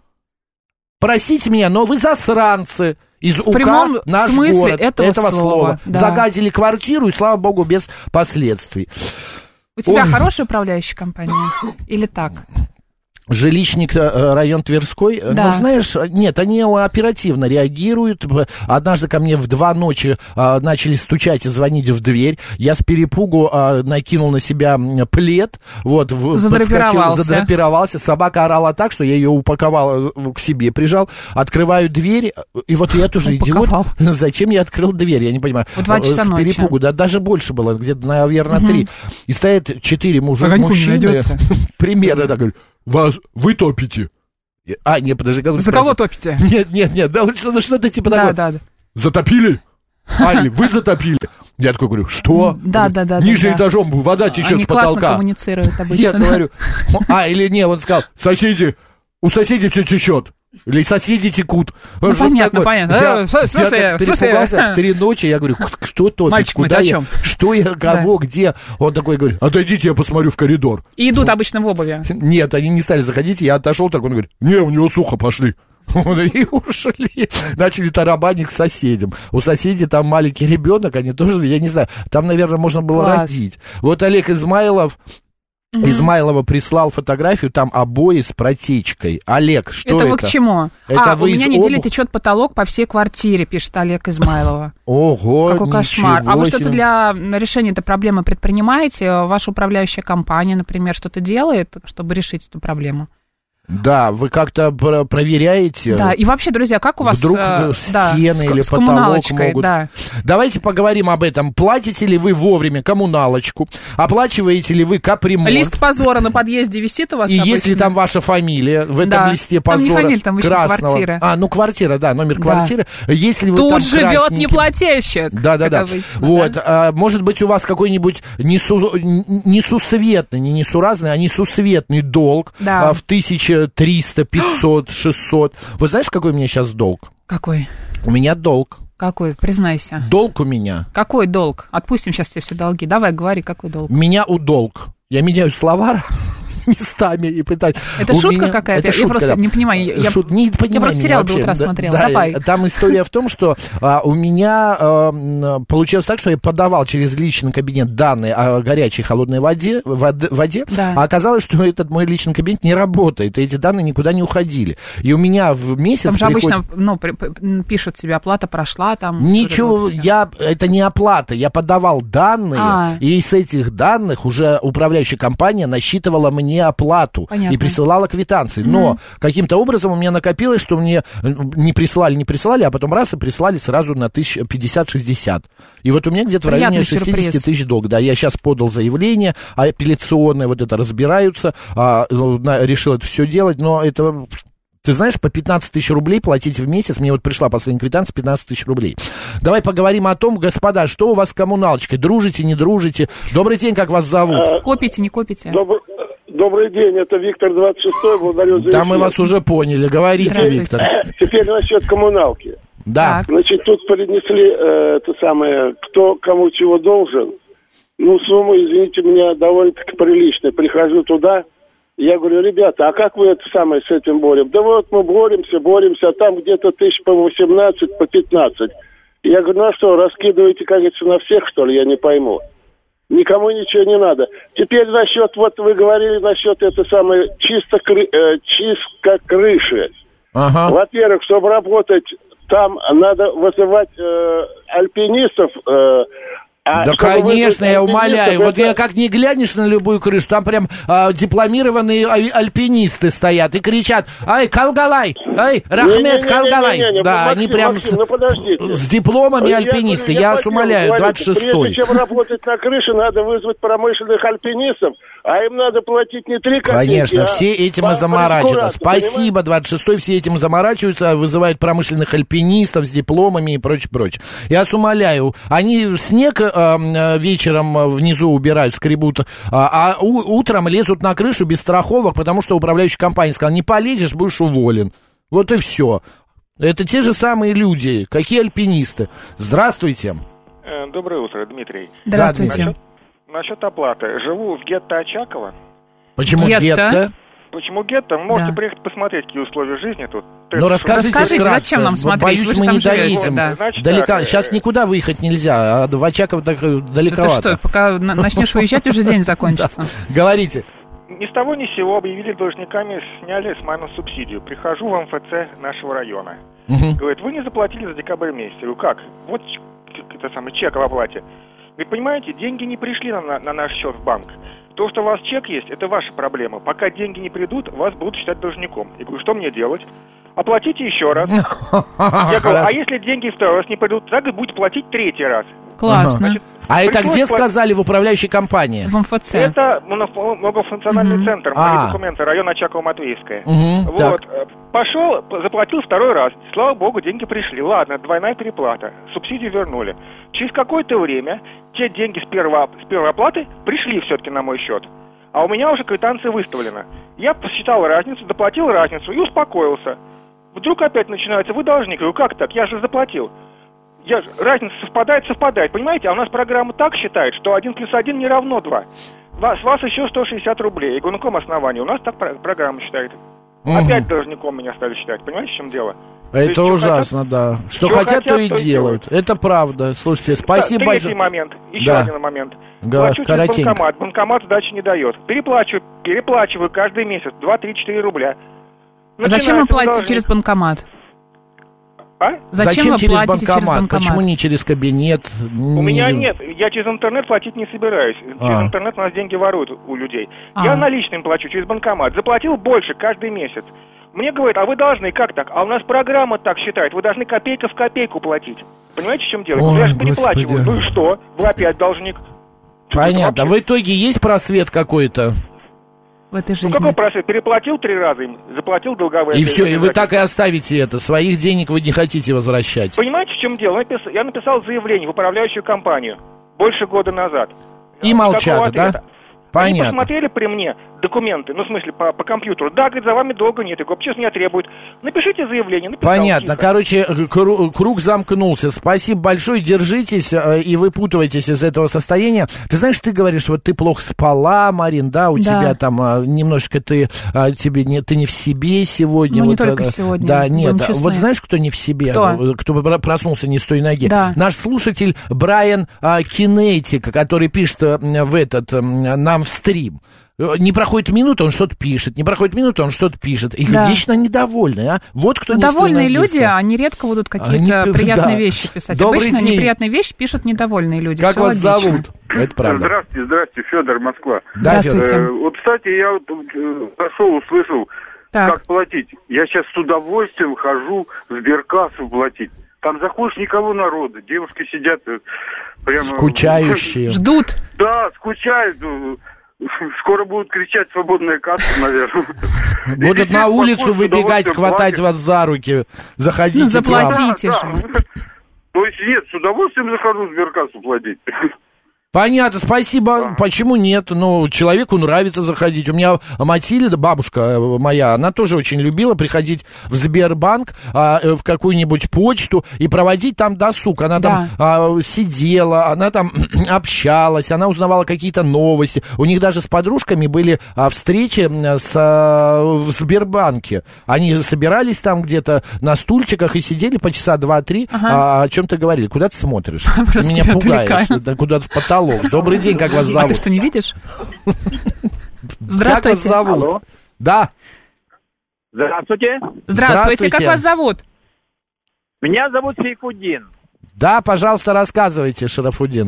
Speaker 4: Простите меня, но вы засранцы. Из УК «Наш город» этого, этого слова. слова. Да. Загадили квартиру, и, слава богу, без последствий.
Speaker 2: У тебя Ой. Хорошая управляющая компания? Или так?
Speaker 4: Жилищник, район Тверской, да. ну, знаешь, нет, они оперативно реагируют. Однажды ко мне в два ночи а, начали стучать и звонить в дверь. Я с перепугу а, накинул на себя плед, вот,
Speaker 2: задрапировался.
Speaker 4: задрапировался. Собака орала так, что я ее упаковал к себе, прижал. Открываю дверь, и вот я тоже идиот. Зачем я открыл дверь, я не понимаю.
Speaker 2: В два часа
Speaker 4: с
Speaker 2: ночи.
Speaker 4: перепугу, да, даже больше было, где-то, наверное, три. Угу. И стоят четыре мужа, мужчины. Примерно так, говорю. Вас, вы топите. А, нет, подожди, как вы
Speaker 2: За кого топите?
Speaker 4: Нет, нет, нет, да, что-то, что-то типа
Speaker 2: да,
Speaker 4: такое.
Speaker 2: Да, да.
Speaker 4: Затопили? А, или вы затопили? Я такой говорю, что?
Speaker 2: Да, да, да.
Speaker 4: Ниже
Speaker 2: да,
Speaker 4: этажом вода течет
Speaker 2: Они
Speaker 4: с потолка.
Speaker 2: Они классно коммуницируют обычно.
Speaker 4: Я говорю, а, или не, он сказал, соседи, у соседей все течет. Или соседи текут.
Speaker 2: Ну, что понятно, такое? понятно.
Speaker 4: Я,
Speaker 2: в смысле,
Speaker 4: я перепугался в три ночи, я говорю, кто топит,
Speaker 2: Мальчик
Speaker 4: куда
Speaker 2: мой,
Speaker 4: я, что я, кого, да. где. Он такой говорит, отойдите, я посмотрю в коридор.
Speaker 2: И идут обычно в обуви.
Speaker 4: Нет, они не стали заходить, я отошел, так он говорит, не, у него сухо, пошли. И ушли, начали тарабанить к соседям. У соседей там маленький ребенок, они тоже, я не знаю, там, наверное, можно было
Speaker 2: Класс.
Speaker 4: родить. Вот Олег Измайлов Mm-hmm. Измайлова прислал фотографию, там обои с протечкой. Олег, что это?
Speaker 2: Это вы к чему?
Speaker 4: Это
Speaker 2: а,
Speaker 4: вы
Speaker 2: у меня
Speaker 4: из
Speaker 2: неделю
Speaker 4: обух...
Speaker 2: течет потолок по всей квартире, пишет Олег Измайлова.
Speaker 4: Ого,
Speaker 2: какой кошмар.
Speaker 4: себе.
Speaker 2: А вы что-то для решения этой проблемы предпринимаете? Ваша управляющая компания, например, что-то делает, чтобы решить эту проблему?
Speaker 4: Да, вы как-то про- проверяете?
Speaker 2: Да, и вообще, друзья, как у вас...
Speaker 4: Вдруг
Speaker 2: э,
Speaker 4: стены
Speaker 2: да,
Speaker 4: или
Speaker 2: с,
Speaker 4: потолок
Speaker 2: с
Speaker 4: могут...
Speaker 2: Да.
Speaker 4: Давайте поговорим об этом. Платите ли вы вовремя коммуналочку? Оплачиваете ли вы капремонт?
Speaker 2: Лист позора на подъезде висит у вас
Speaker 4: И
Speaker 2: обычно?
Speaker 4: есть ли там ваша фамилия в этом
Speaker 2: да.
Speaker 4: листе позора?
Speaker 2: Там не фамилия, там еще
Speaker 4: красного.
Speaker 2: Квартира.
Speaker 4: А, ну квартира, да, номер
Speaker 2: да.
Speaker 4: квартиры. Если вы
Speaker 2: Тут
Speaker 4: там
Speaker 2: живет
Speaker 4: красненький...
Speaker 2: неплательщик.
Speaker 4: Да-да-да. Вот,
Speaker 2: да?
Speaker 4: а, может быть, у вас какой-нибудь несу... несусветный, не несуразный, а несусветный долг
Speaker 2: да.
Speaker 4: а, в тысяча триста, пятьсот, шестьсот. Вот знаешь, какой у меня сейчас долг?
Speaker 2: Какой?
Speaker 4: У меня долг.
Speaker 2: Какой? Признайся.
Speaker 4: Долг у меня.
Speaker 2: Какой долг? Отпустим сейчас тебе все долги. Давай, говори, какой долг?
Speaker 4: Меня у долг. Я меняю словарь местами и пытаюсь.
Speaker 2: Это
Speaker 4: у
Speaker 2: шутка
Speaker 4: меня...
Speaker 2: какая-то?
Speaker 4: Это
Speaker 2: я
Speaker 4: шутка,
Speaker 2: просто
Speaker 4: да.
Speaker 2: не понимаю. Я,
Speaker 4: Шут... не
Speaker 2: я просто сериал до утра
Speaker 4: да,
Speaker 2: смотрела.
Speaker 4: Да,
Speaker 2: Давай.
Speaker 4: Там история в том, что а, у меня а, получилось так, что я подавал через личный кабинет данные о горячей и холодной воде, воде, воде
Speaker 2: да.
Speaker 4: а оказалось, что этот мой личный кабинет не работает, и эти данные никуда не уходили. И у меня в месяц
Speaker 2: Там же
Speaker 4: приходит...
Speaker 2: обычно ну, при, при, пишут тебе, оплата прошла. Там.
Speaker 4: Ничего, я, это не оплата, я подавал данные,
Speaker 2: а.
Speaker 4: и из этих данных уже управляющая компания насчитывала мне оплату.
Speaker 2: Понятно.
Speaker 4: И присылала квитанции. Mm-hmm. Но каким-то образом у меня накопилось, что мне не присылали, не присылали, а потом раз и прислали сразу на пятьдесят-шестьдесят. И вот у меня где-то
Speaker 2: Приятный
Speaker 4: в районе шестьдесят тысяч долг. Да, я сейчас подал заявление, апелляционное, вот это разбираются, а, решил это все делать, но это... Ты знаешь, по пятнадцать тысяч рублей платить в месяц, мне вот пришла последняя квитанция, пятнадцать тысяч рублей. Давай поговорим о том, господа, что у вас с коммуналочкой, дружите, не дружите? Добрый день, как вас зовут?
Speaker 2: А, копите, не копите?
Speaker 7: Добр... Добрый день, это Виктор двадцать шестой, благодарю за...
Speaker 4: Да, мы вас уже поняли, говорите, Виктор.
Speaker 7: Теперь насчет коммуналки.
Speaker 4: Да.
Speaker 2: Так.
Speaker 7: Значит, тут принесли э, это самое, кто кому чего должен. Ну, сумма, извините меня, довольно-таки приличная. Прихожу туда, я говорю, ребята, а как вы это самое с этим борем? Да вот мы боремся, боремся, а там где-то тысяч по восемнадцать, по пятнадцать. Я говорю, ну а что, раскидываете, как говорится, на всех, что ли, я не пойму. Никому ничего не надо. Теперь насчет, вот вы говорили насчет это самое, чисто кры, э, чистка крыши.
Speaker 4: Ага.
Speaker 7: Во-первых, чтобы работать там, надо вызывать э, альпинистов. Э, А
Speaker 4: да, конечно, я умоляю. Вот я как не глянешь на любую крышу, там прям а, дипломированные альпинисты стоят и кричат: «Ай, Калгалай! Ай, Рахмет Калгалай!» Да, они прям с, с дипломами альпинисты. Я вас умоляю, двадцать шестой.
Speaker 7: Прежде чем работать на крыше, надо вызвать промышленных альпинистов, а им надо платить не три копейки.
Speaker 4: Конечно,
Speaker 7: а
Speaker 4: все этим и заморачиваются. Спасибо, двадцать шестой, все этим заморачиваются, вызывают промышленных альпинистов с дипломами и прочее, прочее. Я вас умоляю, они снег вечером внизу убирают, скребут, а у, утром лезут на крышу без страховок, потому что управляющая компания сказала: не полезешь, будешь уволен. Вот и все. Это те же самые люди. Какие альпинисты? Здравствуйте.
Speaker 8: Доброе утро, Дмитрий.
Speaker 2: Здравствуйте.
Speaker 8: Насчет, насчет оплаты. Живу в гетто Очаково.
Speaker 4: Почему гетто? гетто?
Speaker 8: Почему гетто? Можете
Speaker 2: да.
Speaker 8: приехать посмотреть, какие условия жизни тут.
Speaker 4: Ну, расскажите,
Speaker 2: расскажите
Speaker 4: вкратце.
Speaker 2: Зачем нам смотреть?
Speaker 4: Боюсь, мы не доедем.
Speaker 2: Да.
Speaker 8: Значит,
Speaker 4: Далеко.
Speaker 8: так,
Speaker 4: Сейчас никуда выехать нельзя, а в Очаково так далековато.
Speaker 2: Да ты что, пока начнешь выезжать, уже день закончится.
Speaker 4: Говорите.
Speaker 8: Ни с того ни с сего объявили должниками, сняли с мамы субсидию. Прихожу в эм эф цэ нашего района. Говорит: вы не заплатили за декабрь месяц. Я говорю: как? Вот это самый чек об оплате. Вы понимаете, деньги не пришли на, на наш счет в банк. То, что у вас чек есть, это ваша проблема. Пока деньги не придут, вас будут считать должником. Я говорю: что мне делать? Оплатите еще раз. Я говорю: а если деньги второй раз не придут, так и будете платить третий раз.
Speaker 2: Классно.
Speaker 8: Значит,
Speaker 4: а это где
Speaker 8: платить...
Speaker 4: сказали в управляющей компании?
Speaker 2: В эм эф цэ.
Speaker 8: Это многофункциональный mm-hmm. центр, мои
Speaker 4: а.
Speaker 8: документы, район Очаково-Матвеевская.
Speaker 4: Mm-hmm.
Speaker 8: Вот.
Speaker 4: Так.
Speaker 8: Пошел, заплатил второй раз. Слава богу, деньги пришли. Ладно, двойная переплата. Субсидию вернули. Через какое-то время те деньги с, первого, с первой оплаты пришли все-таки на мой счет. А у меня уже квитанция выставлена. Я посчитал разницу, доплатил разницу и успокоился. Вдруг опять начинается: вы должник. Я говорю: как так? Я же заплатил. Я, разница совпадает, совпадает. Понимаете, а у нас программа так считает, что один плюс один не равно два. Вас, с вас еще сто шестьдесят рублей. Я говорю: на каком основании? У нас так программа считает. Угу. Опять должником меня стали считать. Понимаете, в чем дело?
Speaker 4: Это ужасно, хотят, да. Что, что хотят, хотят, то и
Speaker 8: то
Speaker 4: делают.
Speaker 8: делают.
Speaker 4: Это правда. Слушайте, спасибо
Speaker 8: да,
Speaker 4: большое.
Speaker 8: момент. Еще
Speaker 4: да.
Speaker 8: один момент. Плачу через
Speaker 4: коротенько.
Speaker 8: банкомат, банкомат сдачи не дает. Переплачиваю, переплачиваю каждый месяц два, три, четыре рубля.
Speaker 2: Зачем вы платите через банкомат?
Speaker 8: А?
Speaker 2: Зачем,
Speaker 4: Зачем
Speaker 2: вы
Speaker 4: через
Speaker 2: платите
Speaker 4: банкомат?
Speaker 2: через банкомат?
Speaker 4: Почему не через кабинет?
Speaker 8: У меня нет, я через интернет платить не собираюсь. Через
Speaker 4: А.
Speaker 8: интернет у нас деньги воруют у людей.
Speaker 2: А.
Speaker 8: Я наличным плачу через банкомат. Заплатил больше каждый месяц. Мне говорят, а вы должны, как так? А у нас программа так считает, вы должны копейка в копейку платить. Понимаете, в чем дело?
Speaker 4: Ой,
Speaker 8: я же
Speaker 4: Господи.
Speaker 8: переплачиваю. Ну и что? Вы опять должник.
Speaker 4: Понятно.
Speaker 8: Вообще.
Speaker 4: В итоге есть просвет какой-то?
Speaker 2: В этой
Speaker 8: Ну
Speaker 2: жизни.
Speaker 8: какой просвет? Переплатил три раза им, заплатил долговые.
Speaker 4: И все, и вы
Speaker 8: обязательства.
Speaker 4: так и оставите это. Своих денег вы не хотите возвращать.
Speaker 8: Понимаете, в чем дело? Напис- Я написал заявление в управляющую компанию больше года назад.
Speaker 4: И молчат, да?
Speaker 8: Они
Speaker 4: Понятно.
Speaker 8: посмотрели при мне документы, ну, в смысле, по, по компьютеру. Да, говорит, за вами долго нет. Я говорю, почему меня требуют? Напишите заявление. Написал,
Speaker 4: Понятно.
Speaker 8: чисто.
Speaker 4: Короче, кру- круг замкнулся. Спасибо большое. Держитесь э, и выпутывайтесь из этого состояния. Ты знаешь, ты говоришь, вот ты плохо спала, Марин, да, у
Speaker 2: Да.
Speaker 4: тебя там э, немножечко ты, э, тебе не, ты не в себе сегодня.
Speaker 2: Ну, не
Speaker 4: вот,
Speaker 2: только
Speaker 4: э,
Speaker 2: сегодня,
Speaker 4: Да,
Speaker 2: будем
Speaker 4: нет.
Speaker 2: честны.
Speaker 4: Вот знаешь, кто не в себе?
Speaker 2: Кто?
Speaker 4: Кто бы проснулся не с той ноги?
Speaker 2: Да.
Speaker 4: Наш слушатель Брайан э, Кинетик, который пишет э, в этот, э, нам в стрим. Не проходит минута, он что-то пишет. Не проходит минута, он что-то пишет. И
Speaker 2: Да.
Speaker 4: вечно недовольные, а? Вот кто не
Speaker 2: Довольные
Speaker 4: стоит
Speaker 2: люди,
Speaker 4: на
Speaker 2: они редко будут какие-то
Speaker 4: Они-
Speaker 2: приятные
Speaker 4: да.
Speaker 2: вещи писать.
Speaker 4: Добрый
Speaker 2: Обычно
Speaker 4: день.
Speaker 2: неприятные вещи пишут недовольные люди.
Speaker 4: Как
Speaker 2: Всё
Speaker 4: вас
Speaker 2: логично.
Speaker 4: зовут? Это правда.
Speaker 9: Здравствуйте, здравствуйте, Федор, Москва.
Speaker 4: Да,
Speaker 2: Здравствуйте.
Speaker 4: Федор.
Speaker 9: Э, вот, кстати, я вот э, зашел, услышал,
Speaker 2: Так.
Speaker 9: как платить. Я сейчас с удовольствием хожу в сберкассу платить. Там заходишь, никого народа. Девушки сидят э, прямо...
Speaker 4: Скучающие.
Speaker 2: Ждут.
Speaker 9: Да, скучают. э, Скоро будут кричать «свободная касса», наверное.
Speaker 4: Будут на улицу выбегать, хватать
Speaker 9: вас.
Speaker 4: вас за руки. Заходите
Speaker 2: Ну,
Speaker 4: к нам.
Speaker 2: заплатите
Speaker 9: Да,
Speaker 2: же.
Speaker 9: да. То есть нет, с удовольствием захожу в сберкассу платить.
Speaker 4: Понятно, спасибо. Почему нет? Ну, человеку нравится заходить. У меня Матильда, бабушка моя, она тоже очень любила приходить в Сбербанк, а, в какую-нибудь почту и проводить там досуг. Она там а, сидела, она там общалась, она узнавала какие-то новости. У них даже с подружками были а, встречи с, а, в Сбербанке. Они собирались там где-то на стульчиках и сидели по часа два-три,
Speaker 2: Ага.
Speaker 4: а, о чем-то говорили. Куда ты смотришь? Ты
Speaker 2: Просто
Speaker 4: меня
Speaker 2: тебя
Speaker 4: пугаешь.
Speaker 2: отвлекаю.
Speaker 4: Да, куда-то в потолок. Добрый день, как вас
Speaker 2: А
Speaker 4: зовут?
Speaker 2: ты что, не видишь?
Speaker 4: Как
Speaker 2: Здравствуйте.
Speaker 4: вас зовут?
Speaker 10: Алло.
Speaker 4: Да.
Speaker 10: Здравствуйте.
Speaker 2: Здравствуйте. Как
Speaker 4: Здравствуйте.
Speaker 2: вас зовут?
Speaker 10: Меня зовут Сейфуддин.
Speaker 4: Да, пожалуйста, рассказывайте, Шарафуддин.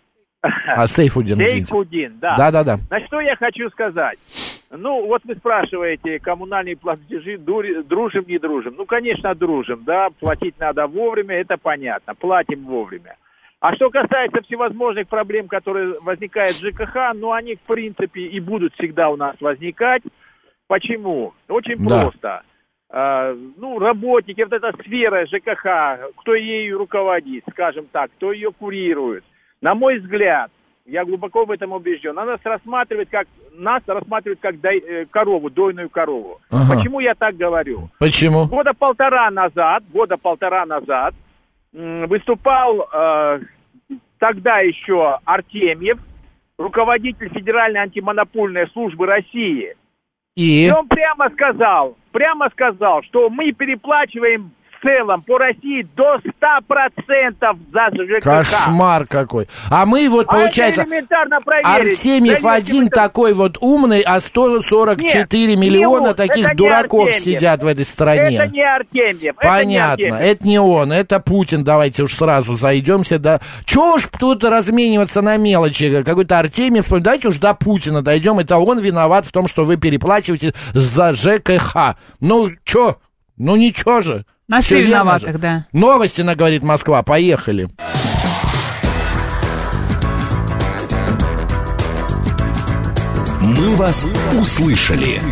Speaker 4: А, Сейфуддин, извините.
Speaker 10: Сейфуддин, да.
Speaker 4: Да-да-да.
Speaker 10: Значит, что я хочу сказать? Ну, вот вы спрашиваете, коммунальные платежи, дури- дружим, не дружим. Ну, конечно, дружим, да, платить надо вовремя, это понятно, платим вовремя. А что касается всевозможных проблем, которые возникают в ЖКХ, ну, они, в принципе, и будут всегда у нас возникать. Почему? Очень
Speaker 4: Да.
Speaker 10: просто. А, ну, работники, вот эта сфера ЖКХ, кто ею руководит, скажем так, кто ее курирует. На мой взгляд, я глубоко в этом убежден, надо рассматривать как, нас рассматривать как дай, э, корову, дойную корову.
Speaker 4: Ага.
Speaker 10: Почему я так говорю?
Speaker 4: Почему?
Speaker 10: Года полтора назад, года полтора назад м, выступал э, тогда еще Артемьев, руководитель Федеральной антимонопольной службы России.
Speaker 4: И?
Speaker 10: И он прямо сказал, прямо сказал, что мы переплачиваем в целом по России до ста процентов за ЖКХ.
Speaker 4: Кошмар какой. А мы вот,
Speaker 10: А
Speaker 4: получается,
Speaker 10: это элементарно проверить.
Speaker 4: Артемьев
Speaker 10: Да
Speaker 4: один
Speaker 10: нет,
Speaker 4: такой вот умный, а сто сорок четыре
Speaker 10: Нет,
Speaker 4: миллиона
Speaker 10: не он,
Speaker 4: таких
Speaker 10: это не
Speaker 4: дураков
Speaker 10: Артемьев.
Speaker 4: сидят в этой стране.
Speaker 10: Это не Артемьев.
Speaker 4: Понятно,
Speaker 10: это не,
Speaker 4: это не он, это Путин, давайте уж сразу зайдемся, да. Чего уж тут размениваться на мелочи, какой-то Артемьев, давайте уж до Путина дойдем, это он виноват в том, что вы переплачиваете за ЖКХ. Ну, чё? Ну, ничего же.
Speaker 2: Нашли
Speaker 4: Всё верно
Speaker 2: виноватых,
Speaker 4: же.
Speaker 2: да.
Speaker 4: Новости, на говорит Москва, поехали.
Speaker 6: Мы вас услышали.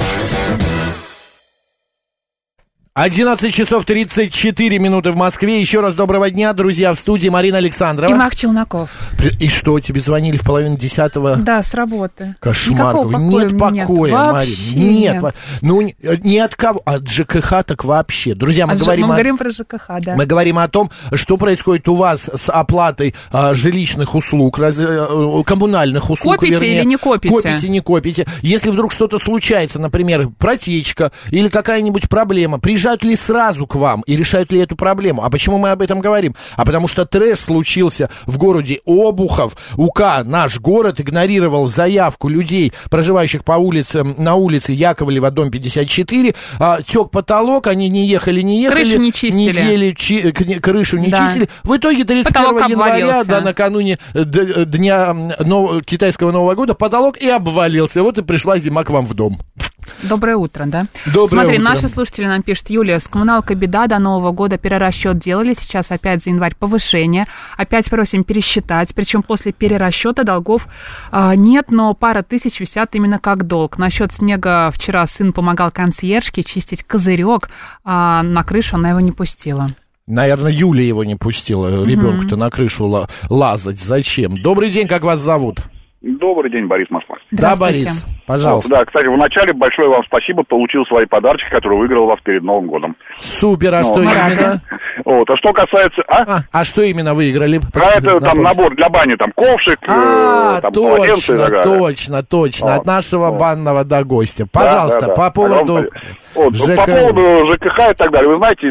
Speaker 4: одиннадцать часов тридцать четыре минуты в Москве. Еще раз доброго дня, друзья, в студии Марина Александрова.
Speaker 2: И Мах Челноков.
Speaker 4: И что, тебе звонили в половине десятого?
Speaker 2: Да, с работы.
Speaker 4: Кошмар.
Speaker 2: Никакого покоя
Speaker 4: Нет
Speaker 2: у меня
Speaker 4: покоя,
Speaker 2: нет.
Speaker 4: Марин.
Speaker 2: Вообще
Speaker 4: Нет.
Speaker 2: нет.
Speaker 4: во- Ну, ни ни от кого. От ЖКХ так вообще. Друзья, мы
Speaker 2: А ж-
Speaker 4: говорим
Speaker 2: мы
Speaker 4: о...
Speaker 2: говорим про ЖКХ, да.
Speaker 4: Мы говорим о том, что происходит у вас с оплатой а, жилищных услуг, раз- э, коммунальных услуг,
Speaker 2: Копите
Speaker 4: вернее.
Speaker 2: или не копите?
Speaker 4: Копите, не копите. Если вдруг что-то случается, например, протечка или какая-нибудь проблема, приезжайте приезжают ли сразу к вам и решают ли эту проблему? А почему мы об этом говорим? А потому что трэш случился в городе Обухов. УК «Наш город» игнорировал заявку людей, проживающих по улице, на улице Яковлева, дом пятьдесят четыре. А, тек потолок, они не ехали, не ехали.
Speaker 2: Крышу не чистили.
Speaker 4: Недели чи, крышу не да. чистили. В итоге тридцать первого января, да, накануне дня нов, китайского Нового года, потолок и обвалился. Вот и пришла зима к вам в дом.
Speaker 2: Доброе утро, да?
Speaker 4: Доброе
Speaker 2: Смотри,
Speaker 4: утро.
Speaker 2: наши слушатели нам пишут: Юлия, с коммуналкой беда, до Нового года перерасчет делали, сейчас опять за январь повышение, опять просим пересчитать, причем после перерасчета долгов а, нет, но пара тысяч висят именно как долг. Насчет снега вчера сын помогал консьержке чистить козырек, а на крышу она его не пустила.
Speaker 4: Наверное, Юля его не пустила, ребенку-то mm-hmm. на крышу лазать. Зачем? Добрый день, как вас зовут?
Speaker 11: Добрый день, Борис, Москва.
Speaker 4: Да, Борис, пожалуйста.
Speaker 11: Вот, да, кстати, вначале большое вам спасибо, получил свои подарочки, которые выиграл вас перед Новым годом.
Speaker 4: Супер, а
Speaker 11: ну,
Speaker 4: что именно?
Speaker 11: Вот, а что касается... А,
Speaker 4: а, а что именно выиграли?
Speaker 11: А это там набор для бани, там ковшик,
Speaker 4: а,
Speaker 11: э, там
Speaker 4: точно, полотенце, точно, точно, вот, от нашего вот. банного до гостя. Пожалуйста, да, да, да. по поводу
Speaker 11: вот, ЖКХ. По поводу ЖКХ и так далее. Вы знаете,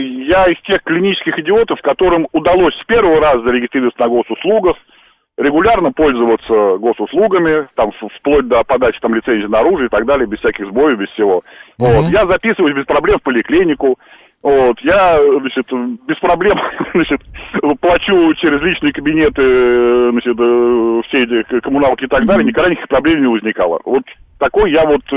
Speaker 11: я из тех клинических идиотов, которым удалось с первого раза зарегистрироваться на госуслугах, регулярно пользоваться госуслугами, там, вплоть до подачи там, лицензии на оружие и так далее, без всяких сбоев, без всего. Mm-hmm. Вот. Я записываюсь без проблем в поликлинику, вот. Я, значит, без проблем, значит, плачу через личные кабинеты, значит, все эти коммуналки и так далее, mm-hmm. никогда никаких проблем не возникало. Вот такой я вот,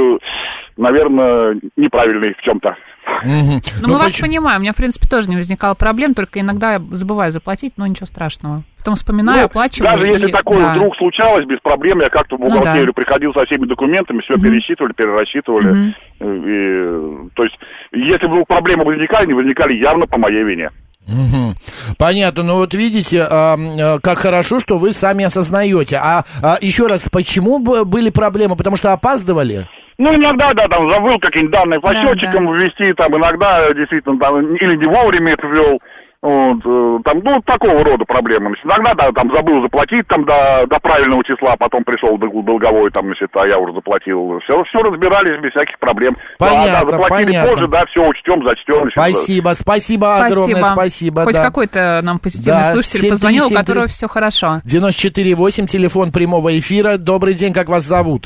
Speaker 11: наверное, неправильный в чем-то.
Speaker 2: Mm-hmm. Ну, мы вас почему? понимаем, у меня, в принципе, тоже не возникало проблем, только иногда я забываю заплатить, но ничего страшного. Потом вспоминаю, ну, оплачиваю.
Speaker 11: Даже если
Speaker 2: и...
Speaker 11: такое
Speaker 2: да.
Speaker 11: вдруг случалось, без проблем, я как-то в бухгалтерию ну, да. приходил со всеми документами, все mm-hmm. пересчитывали, перерасчитывали. Mm-hmm. И, то есть, если вдруг проблемы возникали, не возникали явно по моей вине.
Speaker 4: Угу. Понятно, ну вот видите, а, а, как хорошо, что вы сами осознаете. А, а еще раз, почему были проблемы? Потому что опаздывали?
Speaker 11: Ну, иногда, да, там забыл какие-нибудь данные по да, счетчикам да. ввести, там иногда действительно там или не вовремя это ввел. Вот, там, ну, такого рода проблемы. Иногда, да, там забыл заплатить там до, до правильного числа, потом пришел долговой, там, значит, а я уже заплатил. Все, все разбирались без всяких проблем.
Speaker 4: Понятно,
Speaker 11: да, да, заплатили
Speaker 4: понятно.
Speaker 11: позже, да, все учтем, зачтем.
Speaker 4: Спасибо, спасибо огромное, спасибо.
Speaker 2: Хоть
Speaker 4: да.
Speaker 2: какой-то нам позитивный да, слушатель позвонил, у которого все хорошо.
Speaker 4: девяносто четыре восемь, телефон прямого эфира. Добрый день, как вас зовут?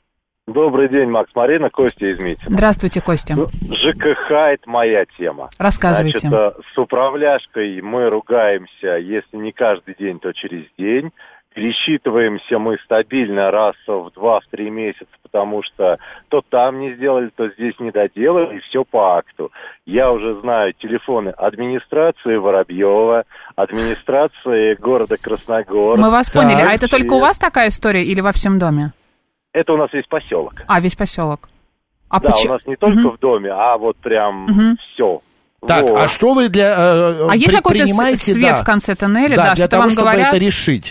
Speaker 12: Добрый день, Макс, Марина, Костя из Митина.
Speaker 2: Здравствуйте, Костя.
Speaker 12: ЖКХ – это моя тема.
Speaker 2: Рассказывайте.
Speaker 12: Значит, с управляшкой мы ругаемся, если не каждый день, то через день. Пересчитываемся мы стабильно раз в два-три месяца, потому что то там не сделали, то здесь не доделали, и все по акту. Я уже знаю телефоны администрации Воробьева, администрации города Красногор.
Speaker 2: Мы вас поняли. Так. А это только у вас такая история или во всем доме?
Speaker 12: Это у нас весь поселок.
Speaker 2: А, весь поселок. А
Speaker 12: да, почему? У нас не только угу. в доме, а вот прям угу. все.
Speaker 4: Так, вот. А что вы для э,
Speaker 2: А есть какой-то свет да. в конце тоннеля,
Speaker 4: да,
Speaker 2: да,
Speaker 4: для
Speaker 2: что
Speaker 4: того,
Speaker 2: вам
Speaker 4: чтобы
Speaker 2: говорят?
Speaker 4: это решить?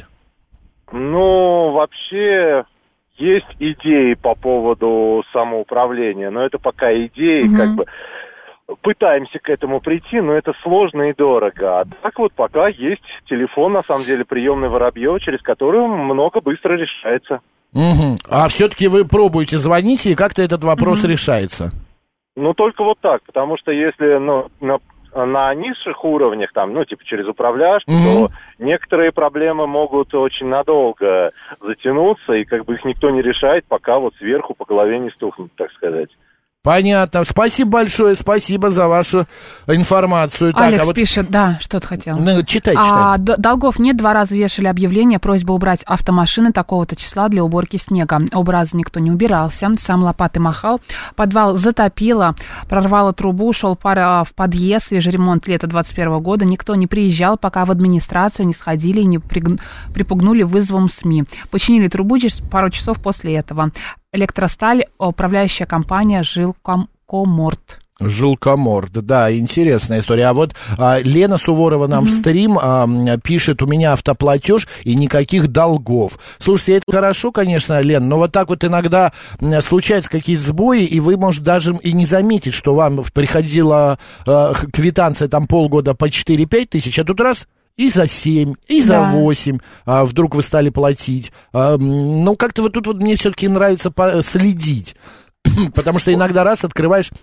Speaker 12: Ну, вообще, есть идеи по поводу самоуправления, но это пока идеи, угу. как бы пытаемся к этому прийти, но это сложно и дорого. А так вот пока есть телефон, на самом деле, приемный Воробьева, через который много быстро решается.
Speaker 4: Угу. А все-таки вы пробуете звонить, и как-то этот вопрос угу. решается?
Speaker 12: Ну, только вот так, потому что если ну, на, на низших уровнях, там, ну, типа через управляшку, угу. то некоторые проблемы могут очень надолго затянуться, и как бы их никто не решает, пока вот сверху по голове не стукнет, так сказать.
Speaker 4: Понятно. Спасибо большое, спасибо за вашу информацию.
Speaker 2: Алекс
Speaker 4: так, а вот...
Speaker 2: пишет, да, что-то хотел.
Speaker 4: Ну, читай, читай.
Speaker 2: А, долгов нет, два раза вешали объявление, просьба убрать автомашины такого-то числа для уборки снега. Оба раза никто не убирался, сам лопатой махал. Подвал затопило, прорвало трубу, шел пар в подъезд, свежий ремонт лета двадцать первого года. Никто не приезжал, пока в администрацию не сходили и не припугнули вызовом СМИ. Починили трубу через пару часов после этого. Электросталь, управляющая компания Жилкоморт.
Speaker 4: Жилкоморт, да, интересная история. А вот а, Лена Суворова нам mm-hmm. в стрим а, пишет, у меня автоплатеж и никаких долгов. Слушайте, это хорошо, конечно, Лен, но вот так вот иногда случаются какие-то сбои, и вы, может, даже и не заметить, что вам приходила а, квитанция там полгода по четыре-пять тысяч, а тут раз... И за семь, и за восемь да. а, вдруг вы стали платить. А, ну, как-то вот тут вот мне все-таки нравится по- следить. Потому что иногда раз открываешь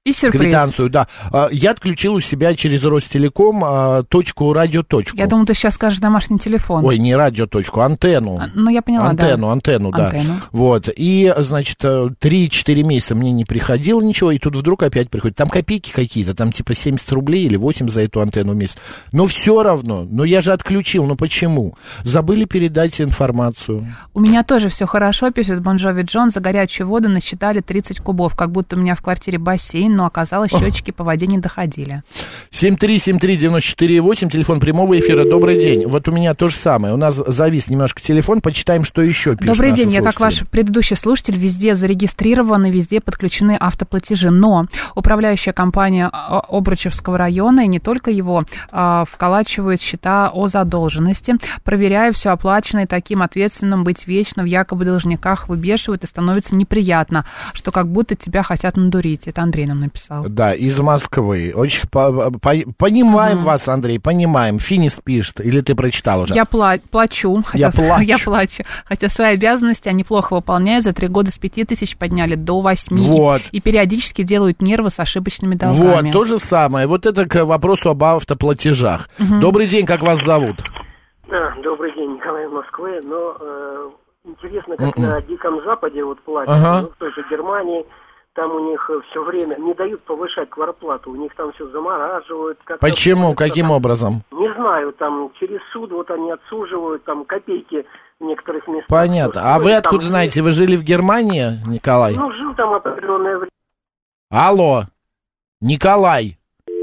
Speaker 2: И сюрприз.
Speaker 4: Квитанцию, да. Я отключил у себя через Ростелеком точку, радиоточку.
Speaker 2: Я думаю, ты сейчас скажешь домашний телефон.
Speaker 4: Ой, не радиоточку, антенну.
Speaker 2: А, ну, я поняла,
Speaker 4: антенну,
Speaker 2: да.
Speaker 4: Антенну, антенну,
Speaker 2: антенну.
Speaker 4: да. Вот. И, значит, три-четыре месяца мне не приходило ничего, и тут вдруг опять приходит. Там копейки какие-то, там типа семьдесят рублей или восемьдесят за эту антенну в месяц. Но все равно, но я же отключил, ну почему? Забыли передать информацию.
Speaker 2: У меня тоже все хорошо, пишет Бон Джови Джон. За горячую воду насчитали тридцать кубов, как будто у меня в квартире бассейн, но оказалось, счетчики по воде не доходили.
Speaker 4: семь три семь три девять четыре восемь, телефон прямого эфира. Добрый день. Вот у меня то же самое. У нас завис немножко телефон. Почитаем, что еще пишут.
Speaker 2: Добрый день. Я, как ваш предыдущий слушатель, везде зарегистрированы, везде подключены автоплатежи. Но управляющая компания Обручевского района, и не только его, вколачивает счета о задолженности, проверяя все оплаченное, таким ответственным быть вечно в якобы должниках выбешивают, и становится неприятно, что как будто тебя хотят надурить. Это Андрей нам написал.
Speaker 4: Да, из Москвы. Очень по- по- понимаем угу. вас, Андрей, понимаем. Финист пишет, или ты прочитал уже?
Speaker 2: Я пла- плачу. Хотя,
Speaker 4: я плачу.
Speaker 2: Я плачу. Хотя свои обязанности они плохо выполняют. За три года с пяти тысяч подняли до восьми.
Speaker 4: Вот.
Speaker 2: И периодически делают нервы с ошибочными долгами.
Speaker 4: Вот, то же самое. Вот это к вопросу об автоплатежах. Угу. Добрый день, как вас зовут?
Speaker 13: А, добрый день, Николай из Москвы. Но э, интересно, как Mm-mm. на Диком Западе вот платят, ага. ну, в той же Германии. Там у них все время не дают повышать квартплату, у них там все замораживают.
Speaker 4: Почему? Каким
Speaker 13: там,
Speaker 4: образом?
Speaker 13: Не знаю, там через суд вот они отсуживают, там копейки в некоторых местах.
Speaker 4: Понятно. А вы откуда там, знаете? Вы жили в Германии, Николай?
Speaker 13: Ну, жил там определенное время.
Speaker 4: Алло, Николай.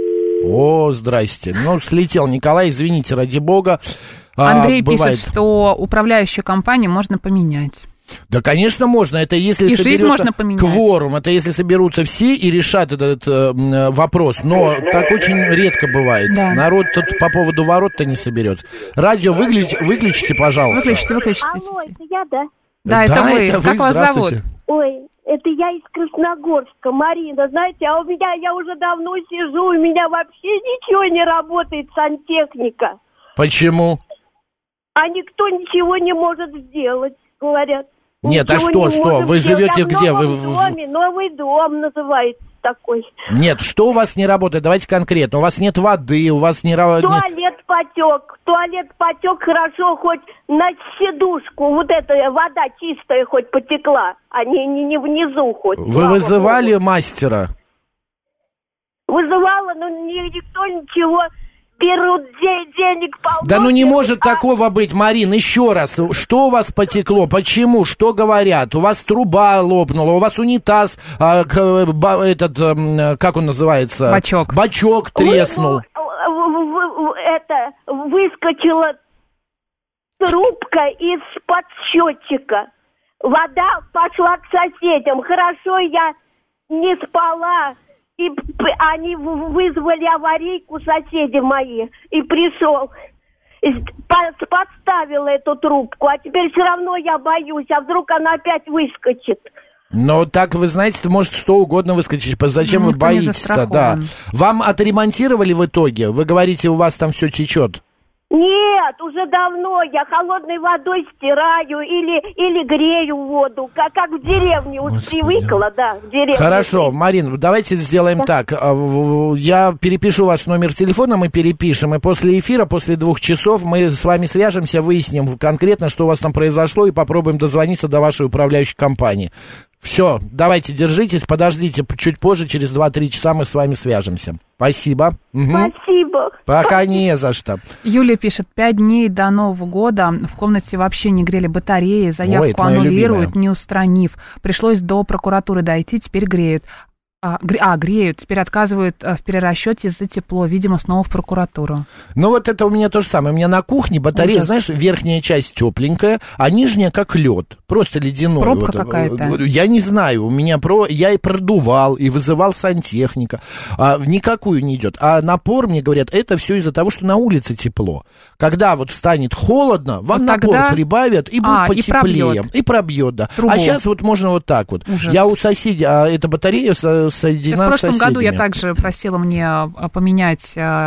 Speaker 4: О, здрасте. Ну, слетел Николай, извините, ради бога.
Speaker 2: Андрей
Speaker 4: а, бывает...
Speaker 2: пишет, что управляющую компанию можно поменять.
Speaker 4: Да, конечно, можно. Это если
Speaker 2: и
Speaker 4: соберется
Speaker 2: можно поменять.
Speaker 4: Кворум, это если соберутся все и решат этот э, вопрос. Но так очень редко бывает. Да. Народ тут по поводу ворот-то не соберется. Радио выключ... выключите, пожалуйста.
Speaker 2: Выключите, выключите.
Speaker 14: Алло, это я, да?
Speaker 2: Да, это
Speaker 4: да,
Speaker 2: вы.
Speaker 4: Это
Speaker 2: как
Speaker 4: вы.
Speaker 2: Вас зовут?
Speaker 14: Ой, это я из Красногорска, Марина, знаете, а у меня, я уже давно сижу, у меня вообще ничего не работает, сантехника.
Speaker 4: Почему?
Speaker 14: А никто ничего не может сделать, говорят.
Speaker 4: Нет, а что, что? Вы живете где?
Speaker 14: В
Speaker 4: новом
Speaker 14: доме, новый дом называется такой.
Speaker 4: Нет, что у вас не работает? Давайте конкретно. У вас нет воды, у вас не работает...
Speaker 14: Туалет потек, туалет потек, хорошо, хоть на сидушку, вот эта вода чистая хоть потекла, а не, не, не внизу хоть.
Speaker 4: Вы вызывали Богу. мастера?
Speaker 14: Вызывала, но никто ничего... Берут денег полно.
Speaker 4: Да ну не может а... такого быть, Марин, еще раз. Что у вас потекло? Почему? Что говорят? У вас труба лопнула, у вас унитаз, а, к, ба, этот, а, как он называется?
Speaker 2: Бачок.
Speaker 4: Бачок треснул.
Speaker 14: Вы, это, выскочила трубка из-под счетчика. Вода пошла к соседям. Хорошо, я не спала. И они вызвали аварийку, соседи мои, и пришел, подставил эту трубку, а теперь все равно я боюсь, а вдруг она опять выскочит.
Speaker 4: Но так, вы знаете, может что угодно выскочить, зачем
Speaker 2: ну,
Speaker 4: вы боитесь-то, да. Вам отремонтировали в итоге? Вы говорите, у вас там все течет?
Speaker 14: Нет, уже давно я холодной водой стираю или, или грею воду, как, как в деревне, уж привыкла, да, в деревне.
Speaker 4: Хорошо, Марин, давайте сделаем да. так, я перепишу ваш номер телефона, мы перепишем, и после эфира, после двух часов мы с вами свяжемся, выясним конкретно, что у вас там произошло, и попробуем дозвониться до вашей управляющей компании. Все, давайте, держитесь, подождите, чуть позже, через два-три часа мы с вами свяжемся. Спасибо.
Speaker 14: Угу. Спасибо.
Speaker 4: Пока не за что.
Speaker 2: Юлия пишет, пять дней до Нового года в комнате вообще не грели батареи, заявку Ой, аннулируют, не устранив. Пришлось до прокуратуры дойти, теперь греют. А, гре, а, греют, теперь отказывают в перерасчете за тепло, видимо, снова в прокуратуру.
Speaker 4: Ну вот это у меня то же самое. У меня на кухне батарея, Ужас. знаешь, верхняя часть тепленькая, а нижняя как лед, просто ледяной.
Speaker 2: Пробка
Speaker 4: вот.
Speaker 2: какая-то.
Speaker 4: Я не знаю, у меня про, я и продувал, и вызывал сантехника, а, никакую не идет. А напор, мне говорят, это все из-за того, что на улице тепло. Когда вот станет холодно, вам вот напор тогда... прибавят и будет а, потеплее. И пробьет. И пробьет, да. Трубу. А сейчас вот можно вот так вот.
Speaker 2: Ужас.
Speaker 4: Я у соседей, а эта батарея соединена
Speaker 2: в прошлом
Speaker 4: с
Speaker 2: году я также просила мне поменять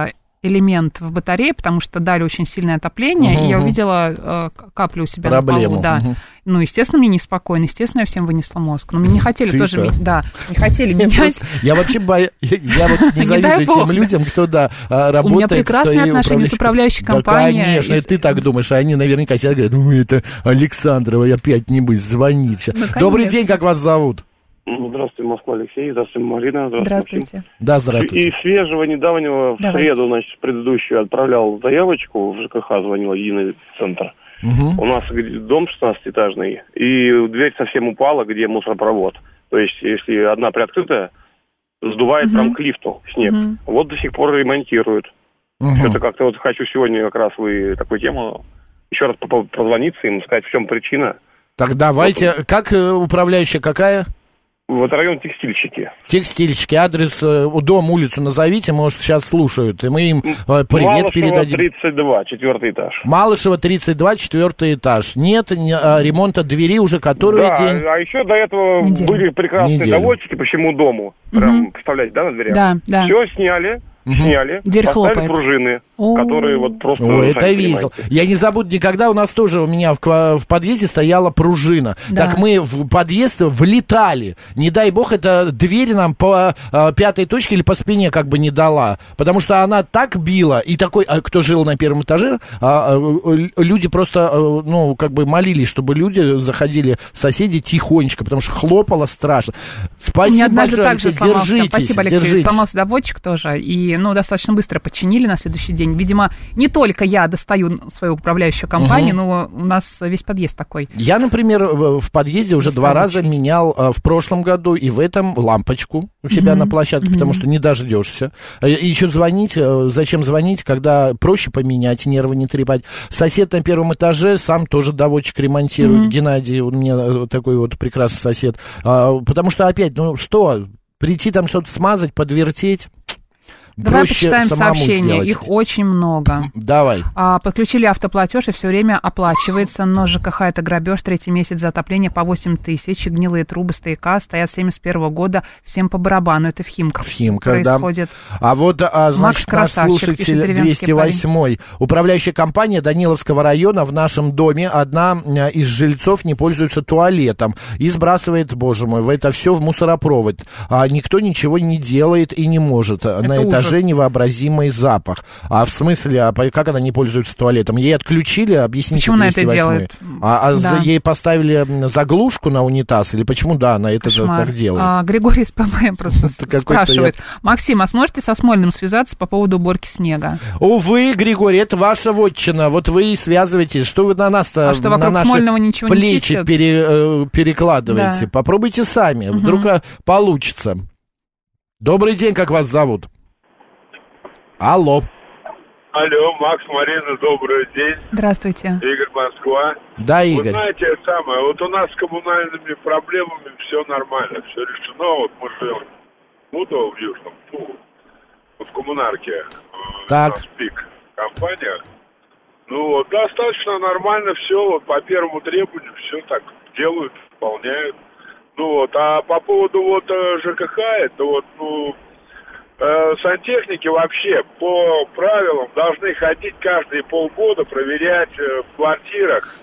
Speaker 2: элемент в батарее, потому что дали очень сильное отопление, угу, и я увидела э, каплю у себя
Speaker 4: Проблему.
Speaker 2: на полу. Да. Угу. Ну, естественно, мне неспокойно, естественно, я всем вынесла мозг. Но мне не хотели
Speaker 4: Ты
Speaker 2: тоже...
Speaker 4: что?
Speaker 2: Да, не хотели менять.
Speaker 4: Я вообще боюсь... Я вот не завидую тем людям, кто, да, работает...
Speaker 2: У меня прекрасные отношения с управляющей компанией.
Speaker 4: Да, конечно, и ты так думаешь, а они наверняка сидят и говорят, ну, это Александрова опять, небось, звонит сейчас. Добрый день, как вас зовут?
Speaker 15: Здравствуйте, Москва, Алексей. Здравствуйте, Марина. Здравствуйте.
Speaker 2: Здравствуйте.
Speaker 4: Да, здравствуйте.
Speaker 15: И свежего, недавнего, в
Speaker 2: Давайте.
Speaker 15: среду, значит, предыдущую отправлял заявочку, в ЖКХ звонил, единый центр.
Speaker 4: Угу.
Speaker 15: У нас дом шестнадцатиэтажный, и дверь совсем упала, где мусоропровод. То есть, если одна приоткрытая, сдувает угу. прям к лифту снег. Угу. Вот до сих пор ремонтируют. Угу. Что-то как-то вот хочу сегодня как раз вы такую тему еще раз позвониться им, сказать, в чем причина.
Speaker 4: Так давайте, вот. Как управляющая какая?
Speaker 15: Вот район Текстильщики.
Speaker 4: Текстильщики. Адрес, дом, улицу назовите, может, сейчас слушают. И мы им привет
Speaker 15: Малышева,
Speaker 4: передадим.
Speaker 15: тридцать два, четвертый этаж.
Speaker 4: Малышева, тридцать два, четвертый этаж. Нет ремонта двери уже который
Speaker 15: да,
Speaker 4: день.
Speaker 15: А еще до этого
Speaker 2: Неделю.
Speaker 15: были прекрасные
Speaker 4: Неделю.
Speaker 15: доводчики по всему дому. Прям, угу. представляете, да, на дверях?
Speaker 2: Да, да.
Speaker 15: Все сняли. Угу. Сняли,
Speaker 2: Дверь
Speaker 15: поставили
Speaker 2: хлопает.
Speaker 15: пружины,
Speaker 2: О-о-о.
Speaker 15: которые вот просто...
Speaker 4: О, это видел. Я не забуду никогда, у нас тоже, у меня в, в подъезде стояла пружина. Да. Так мы в подъезд влетали. Не дай бог, эта дверь нам по а, пятой точке или по спине как бы не дала. Потому что она так била, и такой, а кто жил на первом этаже, а, а, люди просто, а, ну, как бы молились, чтобы люди заходили, соседи, тихонечко, потому что хлопало страшно. Спасибо большое, Алексей, держитесь.
Speaker 2: Спасибо, Алексей.
Speaker 4: Держитесь.
Speaker 2: Сломался доводчик тоже, и ну, достаточно быстро починили на следующий день. Видимо, не только я достаю свою управляющую компанию, угу. но у нас весь подъезд такой.
Speaker 4: Я, например, в подъезде уже два раза менял в прошлом году и в этом лампочку у себя угу. на площадке, угу. потому что не дождешься. И еще звонить, зачем звонить, когда проще поменять, нервы не трепать. Сосед на первом этаже сам тоже доводчик ремонтирует. Угу. Геннадий, у меня такой вот прекрасный сосед. Потому что опять, ну что, прийти там что-то смазать, подвертеть...
Speaker 2: Давай почитаем сообщения,
Speaker 4: сделать.
Speaker 2: Их очень много.
Speaker 4: Давай.
Speaker 2: А, подключили автоплатеж, и все время оплачивается, но ЖКХ это грабеж, третий месяц за отопление по восемь тысяч, гнилые трубы стояка стоят с семьдесят первого года, всем по барабану, это в Химках.
Speaker 4: В Химках,
Speaker 2: происходит.
Speaker 4: Да. А вот, а, значит, наш слушатель двести восьмой. Управляющая компания Даниловского района в нашем доме, одна из жильцов не пользуется туалетом и сбрасывает, боже мой, это все в мусоропровод. А никто ничего не делает и не может. Это на этаже невообразимый запах. А в смысле, а как она не пользуется туалетом? Ей отключили, объясните.
Speaker 2: Почему она это делает?
Speaker 4: А, а
Speaker 2: да.
Speaker 4: ей поставили заглушку на унитаз? Или почему, да, она это же так делает?
Speaker 2: А, Григорий из ПМ просто спрашивает. Максим, а сможете со Смольным связаться по поводу уборки снега?
Speaker 4: Увы, Григорий, это ваша вотчина. Вот вы и связываетесь. Что вы на нас-то,
Speaker 2: а что,
Speaker 4: на наши
Speaker 2: ничего
Speaker 4: плечи
Speaker 2: не
Speaker 4: пере, э, перекладываете?
Speaker 2: Да.
Speaker 4: Попробуйте сами. Угу. Вдруг получится. Добрый день, как вас зовут? Алло.
Speaker 16: Алло, Макс, Марина, добрый день.
Speaker 2: Здравствуйте.
Speaker 16: Игорь, Москва.
Speaker 4: Да, Игорь.
Speaker 16: Вы знаете, самое, вот у нас с коммунальными проблемами все нормально, все решено. Вот мы живем ну, то в Южном, фу, вот в коммунарке,
Speaker 4: так.
Speaker 16: в ПИК компаниях. Ну, вот, достаточно нормально все, вот по первому требованию все так делают, выполняют. Ну, вот, а по поводу вот ЖКХ, это вот, ну... Сантехники вообще по правилам должны ходить каждые полгода, проверять в квартирах,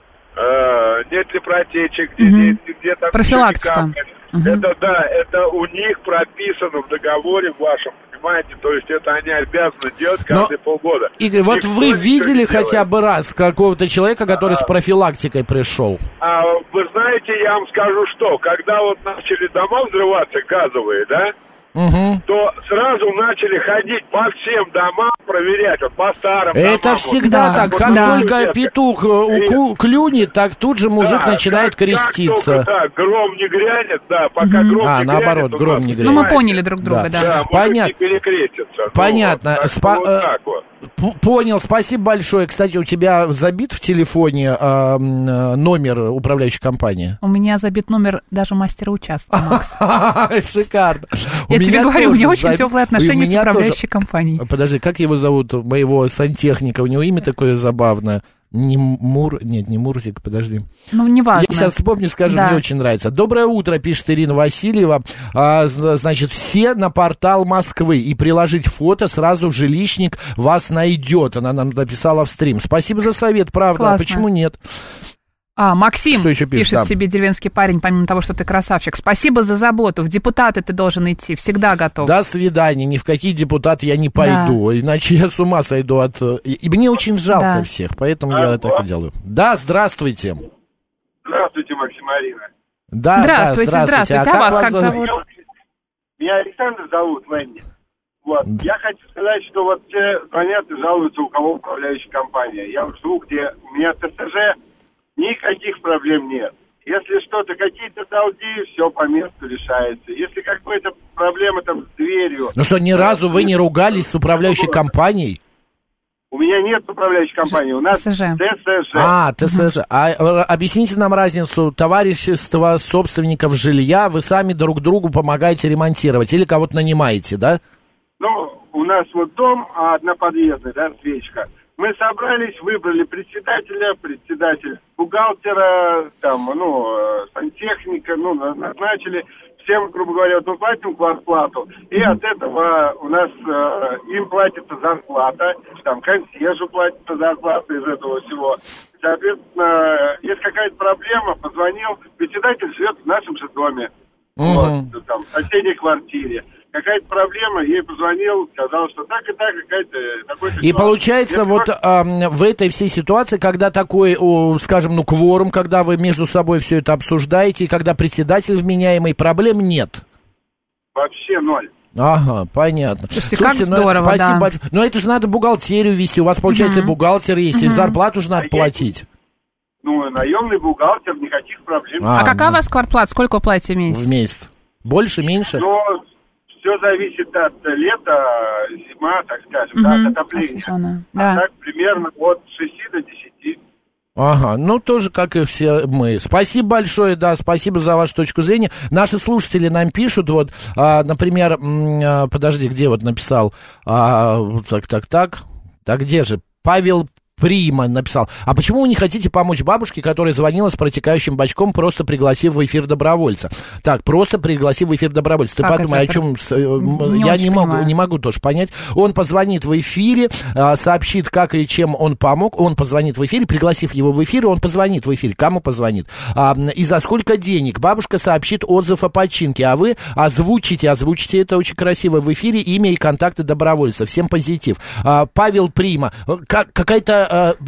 Speaker 16: э, нет ли протечек, где,
Speaker 2: угу.
Speaker 16: где, где там...
Speaker 2: Профилактика. Угу.
Speaker 16: Это, да, это у них прописано в договоре вашем, понимаете, то есть это они обязаны делать каждые Но, полгода.
Speaker 4: Игорь, вот
Speaker 16: Никто
Speaker 4: вы видели хотя
Speaker 16: делает.
Speaker 4: бы раз какого-то человека, который а, с профилактикой пришел?
Speaker 16: А, вы знаете, я вам скажу что, когда вот начали дома взрываться газовые, да,
Speaker 4: угу.
Speaker 16: то сразу начали ходить по всем домам, проверять, вот по старым
Speaker 4: Это
Speaker 16: домам.
Speaker 4: всегда
Speaker 16: вот,
Speaker 4: так,
Speaker 16: вот,
Speaker 4: как
Speaker 16: да.
Speaker 4: только петух и... клюнет, так тут же мужик
Speaker 16: да,
Speaker 4: начинает
Speaker 16: как,
Speaker 4: креститься.
Speaker 16: Как только, да, гром не грянет, да, пока
Speaker 2: угу.
Speaker 16: гром
Speaker 4: а,
Speaker 16: не
Speaker 4: наоборот,
Speaker 16: грянет.
Speaker 4: гром не грянет.
Speaker 2: Ну, мы поняли друг друга, да.
Speaker 16: Да, да
Speaker 4: Понятно.
Speaker 16: не перекрестится.
Speaker 4: Понятно.
Speaker 16: Ну, вот,
Speaker 4: Спа-
Speaker 16: вот так вот.
Speaker 4: Понял, спасибо большое. Кстати, у тебя забит в телефоне э, номер управляющей компании?
Speaker 2: У меня забит номер даже мастера участка, Макс.
Speaker 4: Шикарно.
Speaker 2: Я тебе говорю, у меня очень теплые отношения с управляющей компанией.
Speaker 4: Подожди, как его зовут, моего сантехника? У него имя такое забавное. Не Мур... Нет, не Мурзик, подожди.
Speaker 2: Ну, не важно.
Speaker 4: Я сейчас вспомню, скажу,
Speaker 2: да.
Speaker 4: Мне очень нравится. Доброе утро, пишет Ирина Васильева. А, значит, все на портал Москвы. И приложить фото, сразу жилищник вас найдет. Она нам написала в стрим. Спасибо за совет, правда. Классно. А почему нет?
Speaker 2: А, Максим
Speaker 4: что еще пишет,
Speaker 2: пишет тебе, деревенский парень, помимо того, что ты красавчик. Спасибо за заботу. В депутаты ты должен идти. Всегда готов.
Speaker 4: До свидания. Ни в какие депутаты я не пойду. Да. Иначе я с ума сойду от... И, и мне очень жалко да. всех, поэтому а, я а? так и делаю. Да, здравствуйте.
Speaker 17: Здравствуйте, Максим, Марина.
Speaker 4: Да,
Speaker 2: здравствуйте,
Speaker 4: да, здравствуйте.
Speaker 2: здравствуйте. А, а вас как зовут?
Speaker 17: Меня Александр зовут, Мэнни. Вот. Я хочу сказать, что вот все звонят и жалуются, у кого управляющая компания. Я живу, где у меня ТСЖ... Никаких проблем нет. Если что-то, какие-то долги, все по месту решается. Если какая-то проблема там с дверью...
Speaker 4: Ну что, ни разу вы не ругались с управляющей компанией?
Speaker 17: У меня нет управляющей компании, у нас ТСЖ. ТСЖ.
Speaker 4: А, ТСЖ. А объясните нам разницу. Товарищество собственников жилья, вы сами друг другу помогаете ремонтировать или кого-то нанимаете, да?
Speaker 17: Ну, у нас вот дом одноподъездный, да, свечка. Мы собрались, выбрали председателя, председатель бухгалтера, там, ну, сантехника, ну, назначили. Всем, грубо говоря, вот мы платим квартплату, и от этого у нас э, им платится зарплата, там, консьержу платится зарплата из этого всего. Соответственно, есть какая-то проблема, позвонил, председатель живет в нашем же доме, mm-hmm. вот, там, в соседней квартире. Какая-то проблема, ей позвонил, сказал, что так и так, какая-то... Такой-то
Speaker 4: и получается, вот просто... а, в этой всей ситуации, когда такой, о, скажем, ну, кворум, когда вы между собой все это обсуждаете, и когда председатель вменяемый, проблем нет?
Speaker 17: Вообще ноль.
Speaker 4: Ага, понятно.
Speaker 2: Слушайте, Слушайте как ну, здорово,
Speaker 4: спасибо
Speaker 2: да.
Speaker 4: большое. Но это же надо бухгалтерию вести, у вас, получается, угу. бухгалтер есть, угу. и зарплату же надо а платить.
Speaker 17: Я... Ну, наемный бухгалтер, никаких проблем.
Speaker 2: А, а какая ну... у вас квартплата, сколько вы платите в месяц?
Speaker 4: В месяц. Больше, меньше?
Speaker 17: Ну... Все зависит от лета, зима, так скажем, угу. да, от отопления. А да. так примерно от шести до десяти.
Speaker 4: Ага, ну тоже как и все мы. Спасибо большое, да, спасибо за вашу точку зрения. Наши слушатели нам пишут, вот, а, например, а, подожди, где вот написал, а, так, так, так, так где же, Павел Прима написал. А почему вы не хотите помочь бабушке, которая звонила с протекающим бачком, просто пригласив в эфир добровольца? Так, просто пригласив в эфир добровольца. Ты как подумай, о чем... Не я не могу, не могу тоже понять. Он позвонит в эфире, сообщит, как и чем он помог. Он позвонит в эфире, пригласив его в эфир, он позвонит в эфире. Кому позвонит? И за сколько денег? Бабушка сообщит отзыв о починке, а вы озвучите, озвучите это очень красиво в эфире, имя и контакты добровольца. Всем позитив. Павел Прима. Как, какая-то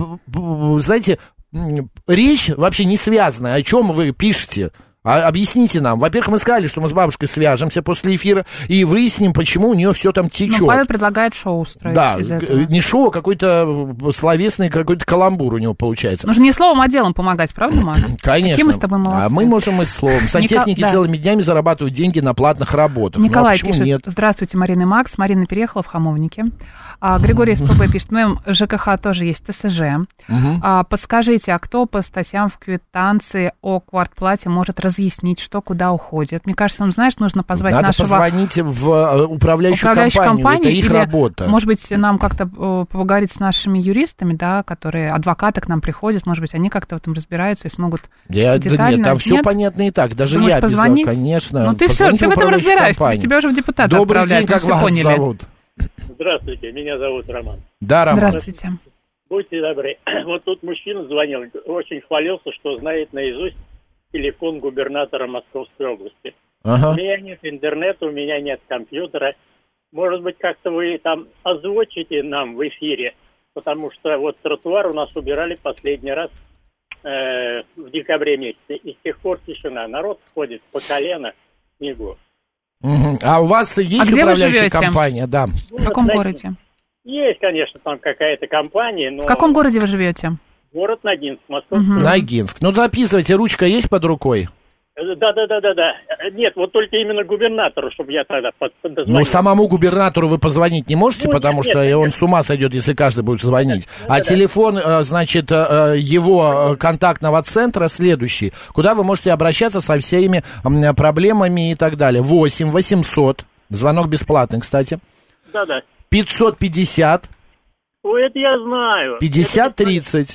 Speaker 4: знаете, речь вообще не связанная. О чем вы пишете? А, объясните нам. Во-первых, мы сказали, что мы с бабушкой свяжемся после эфира и выясним, почему у нее все там течет.
Speaker 2: Ну, Павел предлагает шоу устроить.
Speaker 4: Да, не шоу, а какой-то словесный какой-то каламбур у него получается.
Speaker 2: Нужно не словом, а делом помогать, правда, Марк?
Speaker 4: Конечно.
Speaker 2: Какие мы с тобой молодцы.
Speaker 4: А мы можем и словом. Сантехники Никол... целыми днями зарабатывают деньги на платных работах.
Speaker 2: Николай
Speaker 4: ну, а
Speaker 2: пишет,
Speaker 4: нет?
Speaker 2: Здравствуйте, Марина и Макс. Марина переехала в Хамовники. А, Григорий СПБ пишет, в моем ЖКХ тоже есть ТСЖ. Угу. А, подскажите, а кто по статьям в квитанции о квартплате может разъяснить, что куда уходит? Мне кажется, ну, знаешь, нужно позвать
Speaker 4: Надо
Speaker 2: нашего...
Speaker 4: Надо позвонить в управляющую, управляющую компанию, компанию, это их
Speaker 2: или,
Speaker 4: работа.
Speaker 2: Может быть, нам как-то поговорить с нашими юристами, да, которые, адвокаты к нам приходят, может быть, они как-то в этом разбираются и смогут
Speaker 4: я,
Speaker 2: детально...
Speaker 4: Да нет, там все нет? понятно и так, даже
Speaker 2: ты
Speaker 4: я без...
Speaker 2: Позвонить?
Speaker 4: Конечно.
Speaker 2: Ну ты все, ты в этом разбираешься, тебя уже в депутаты
Speaker 4: Добрый
Speaker 2: отправляют.
Speaker 4: День, как вас поняли. зовут?
Speaker 18: Здравствуйте, меня зовут Роман.
Speaker 4: Да, Роман.
Speaker 2: Здравствуйте.
Speaker 18: Будьте добры. Вот тут мужчина звонил, очень хвалился, что знает наизусть телефон губернатора Московской области. Ага. У меня нет интернета, у меня нет компьютера. Может быть, как-то вы там озвучите нам в эфире, потому что вот тротуар у нас убирали последний раз э, в декабре месяце, и с тех пор тишина. Народ ходит по колено в снегу.
Speaker 4: Угу. А у вас есть
Speaker 2: а
Speaker 4: управляющая компания? Да.
Speaker 2: В каком
Speaker 18: знаете,
Speaker 2: городе?
Speaker 18: Есть, конечно, там какая-то компания, но...
Speaker 2: В каком городе вы живете?
Speaker 18: Город Ногинск, Москва. Угу.
Speaker 4: Ногинск. Ну, записывайте, ручка есть под рукой?
Speaker 18: Да-да-да-да-да. Нет, вот только именно губернатору, чтобы я тогда подозвонил.
Speaker 4: Ну, самому губернатору вы позвонить не можете, ну, потому нет, что нет, он нет. с ума сойдет, если каждый будет звонить. Нет, а да, телефон, да. значит, его контактного центра следующий, куда вы можете обращаться со всеми проблемами и так далее. восемь восемьсот, звонок бесплатный, кстати.
Speaker 18: Да-да.
Speaker 4: пятьсот пятьдесят.
Speaker 18: Ой, это я знаю.
Speaker 4: пятьдесят тридцать.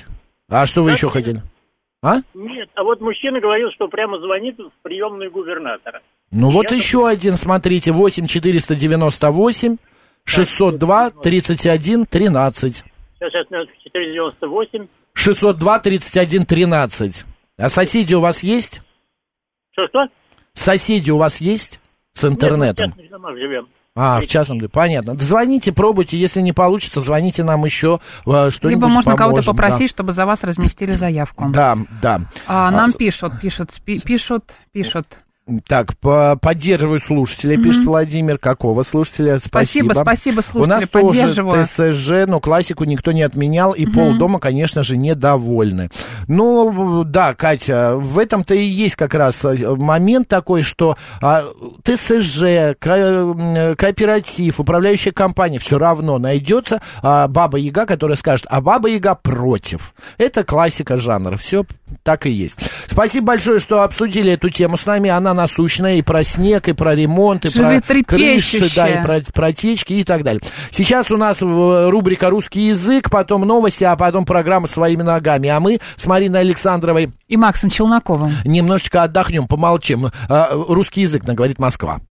Speaker 4: А что вы еще хотели? А?
Speaker 18: Нет, а вот мужчина говорил, что прямо звонит в приемную губернатора.
Speaker 4: Ну
Speaker 18: И
Speaker 4: вот
Speaker 18: я
Speaker 4: еще
Speaker 18: так...
Speaker 4: один, смотрите, восемь четыреста девяносто восемь шестьсот два тридцать один тринадцать.
Speaker 18: Сейчас, сейчас, четыреста девяносто восемь
Speaker 4: шестьсот два тридцать один тринадцать. А соседи у вас есть?
Speaker 18: Что-что?
Speaker 4: Соседи у вас есть с интернетом?
Speaker 18: Нет, мы в частных домах живем.
Speaker 4: А, в частном, понятно. Звоните, пробуйте, если не получится, звоните нам еще, что-нибудь
Speaker 2: Либо можно
Speaker 4: поможем,
Speaker 2: кого-то попросить,
Speaker 4: да.
Speaker 2: чтобы за вас разместили заявку.
Speaker 4: Да, да.
Speaker 2: А, нам а, пишут, пишут, пишут, пишут.
Speaker 4: Так, по поддерживаю слушателя, пишет mm-hmm. Владимир. Какого слушателя? Спасибо.
Speaker 2: Спасибо, спасибо, слушатели,
Speaker 4: у нас тоже ТСЖ, но классику никто не отменял, и mm-hmm. полдома, конечно же, недовольны. Ну, да, Катя, в этом-то и есть как раз момент такой, что а, ТСЖ, ко- кооператив, управляющая компания, все равно найдется а, Баба-Яга, которая скажет, а Баба-Яга против. Это классика жанра, все так и есть. Спасибо большое, что обсудили эту тему с нами, она насущная, и про снег, и про ремонт, и про крыши, да, и про протечки и так далее. Сейчас у нас рубрика «Русский язык», потом новости, а потом программа «Своими ногами». А мы с Мариной Александровой
Speaker 2: и Максом Челноковым
Speaker 4: немножечко отдохнем, помолчим. Русский язык, говорит Москва.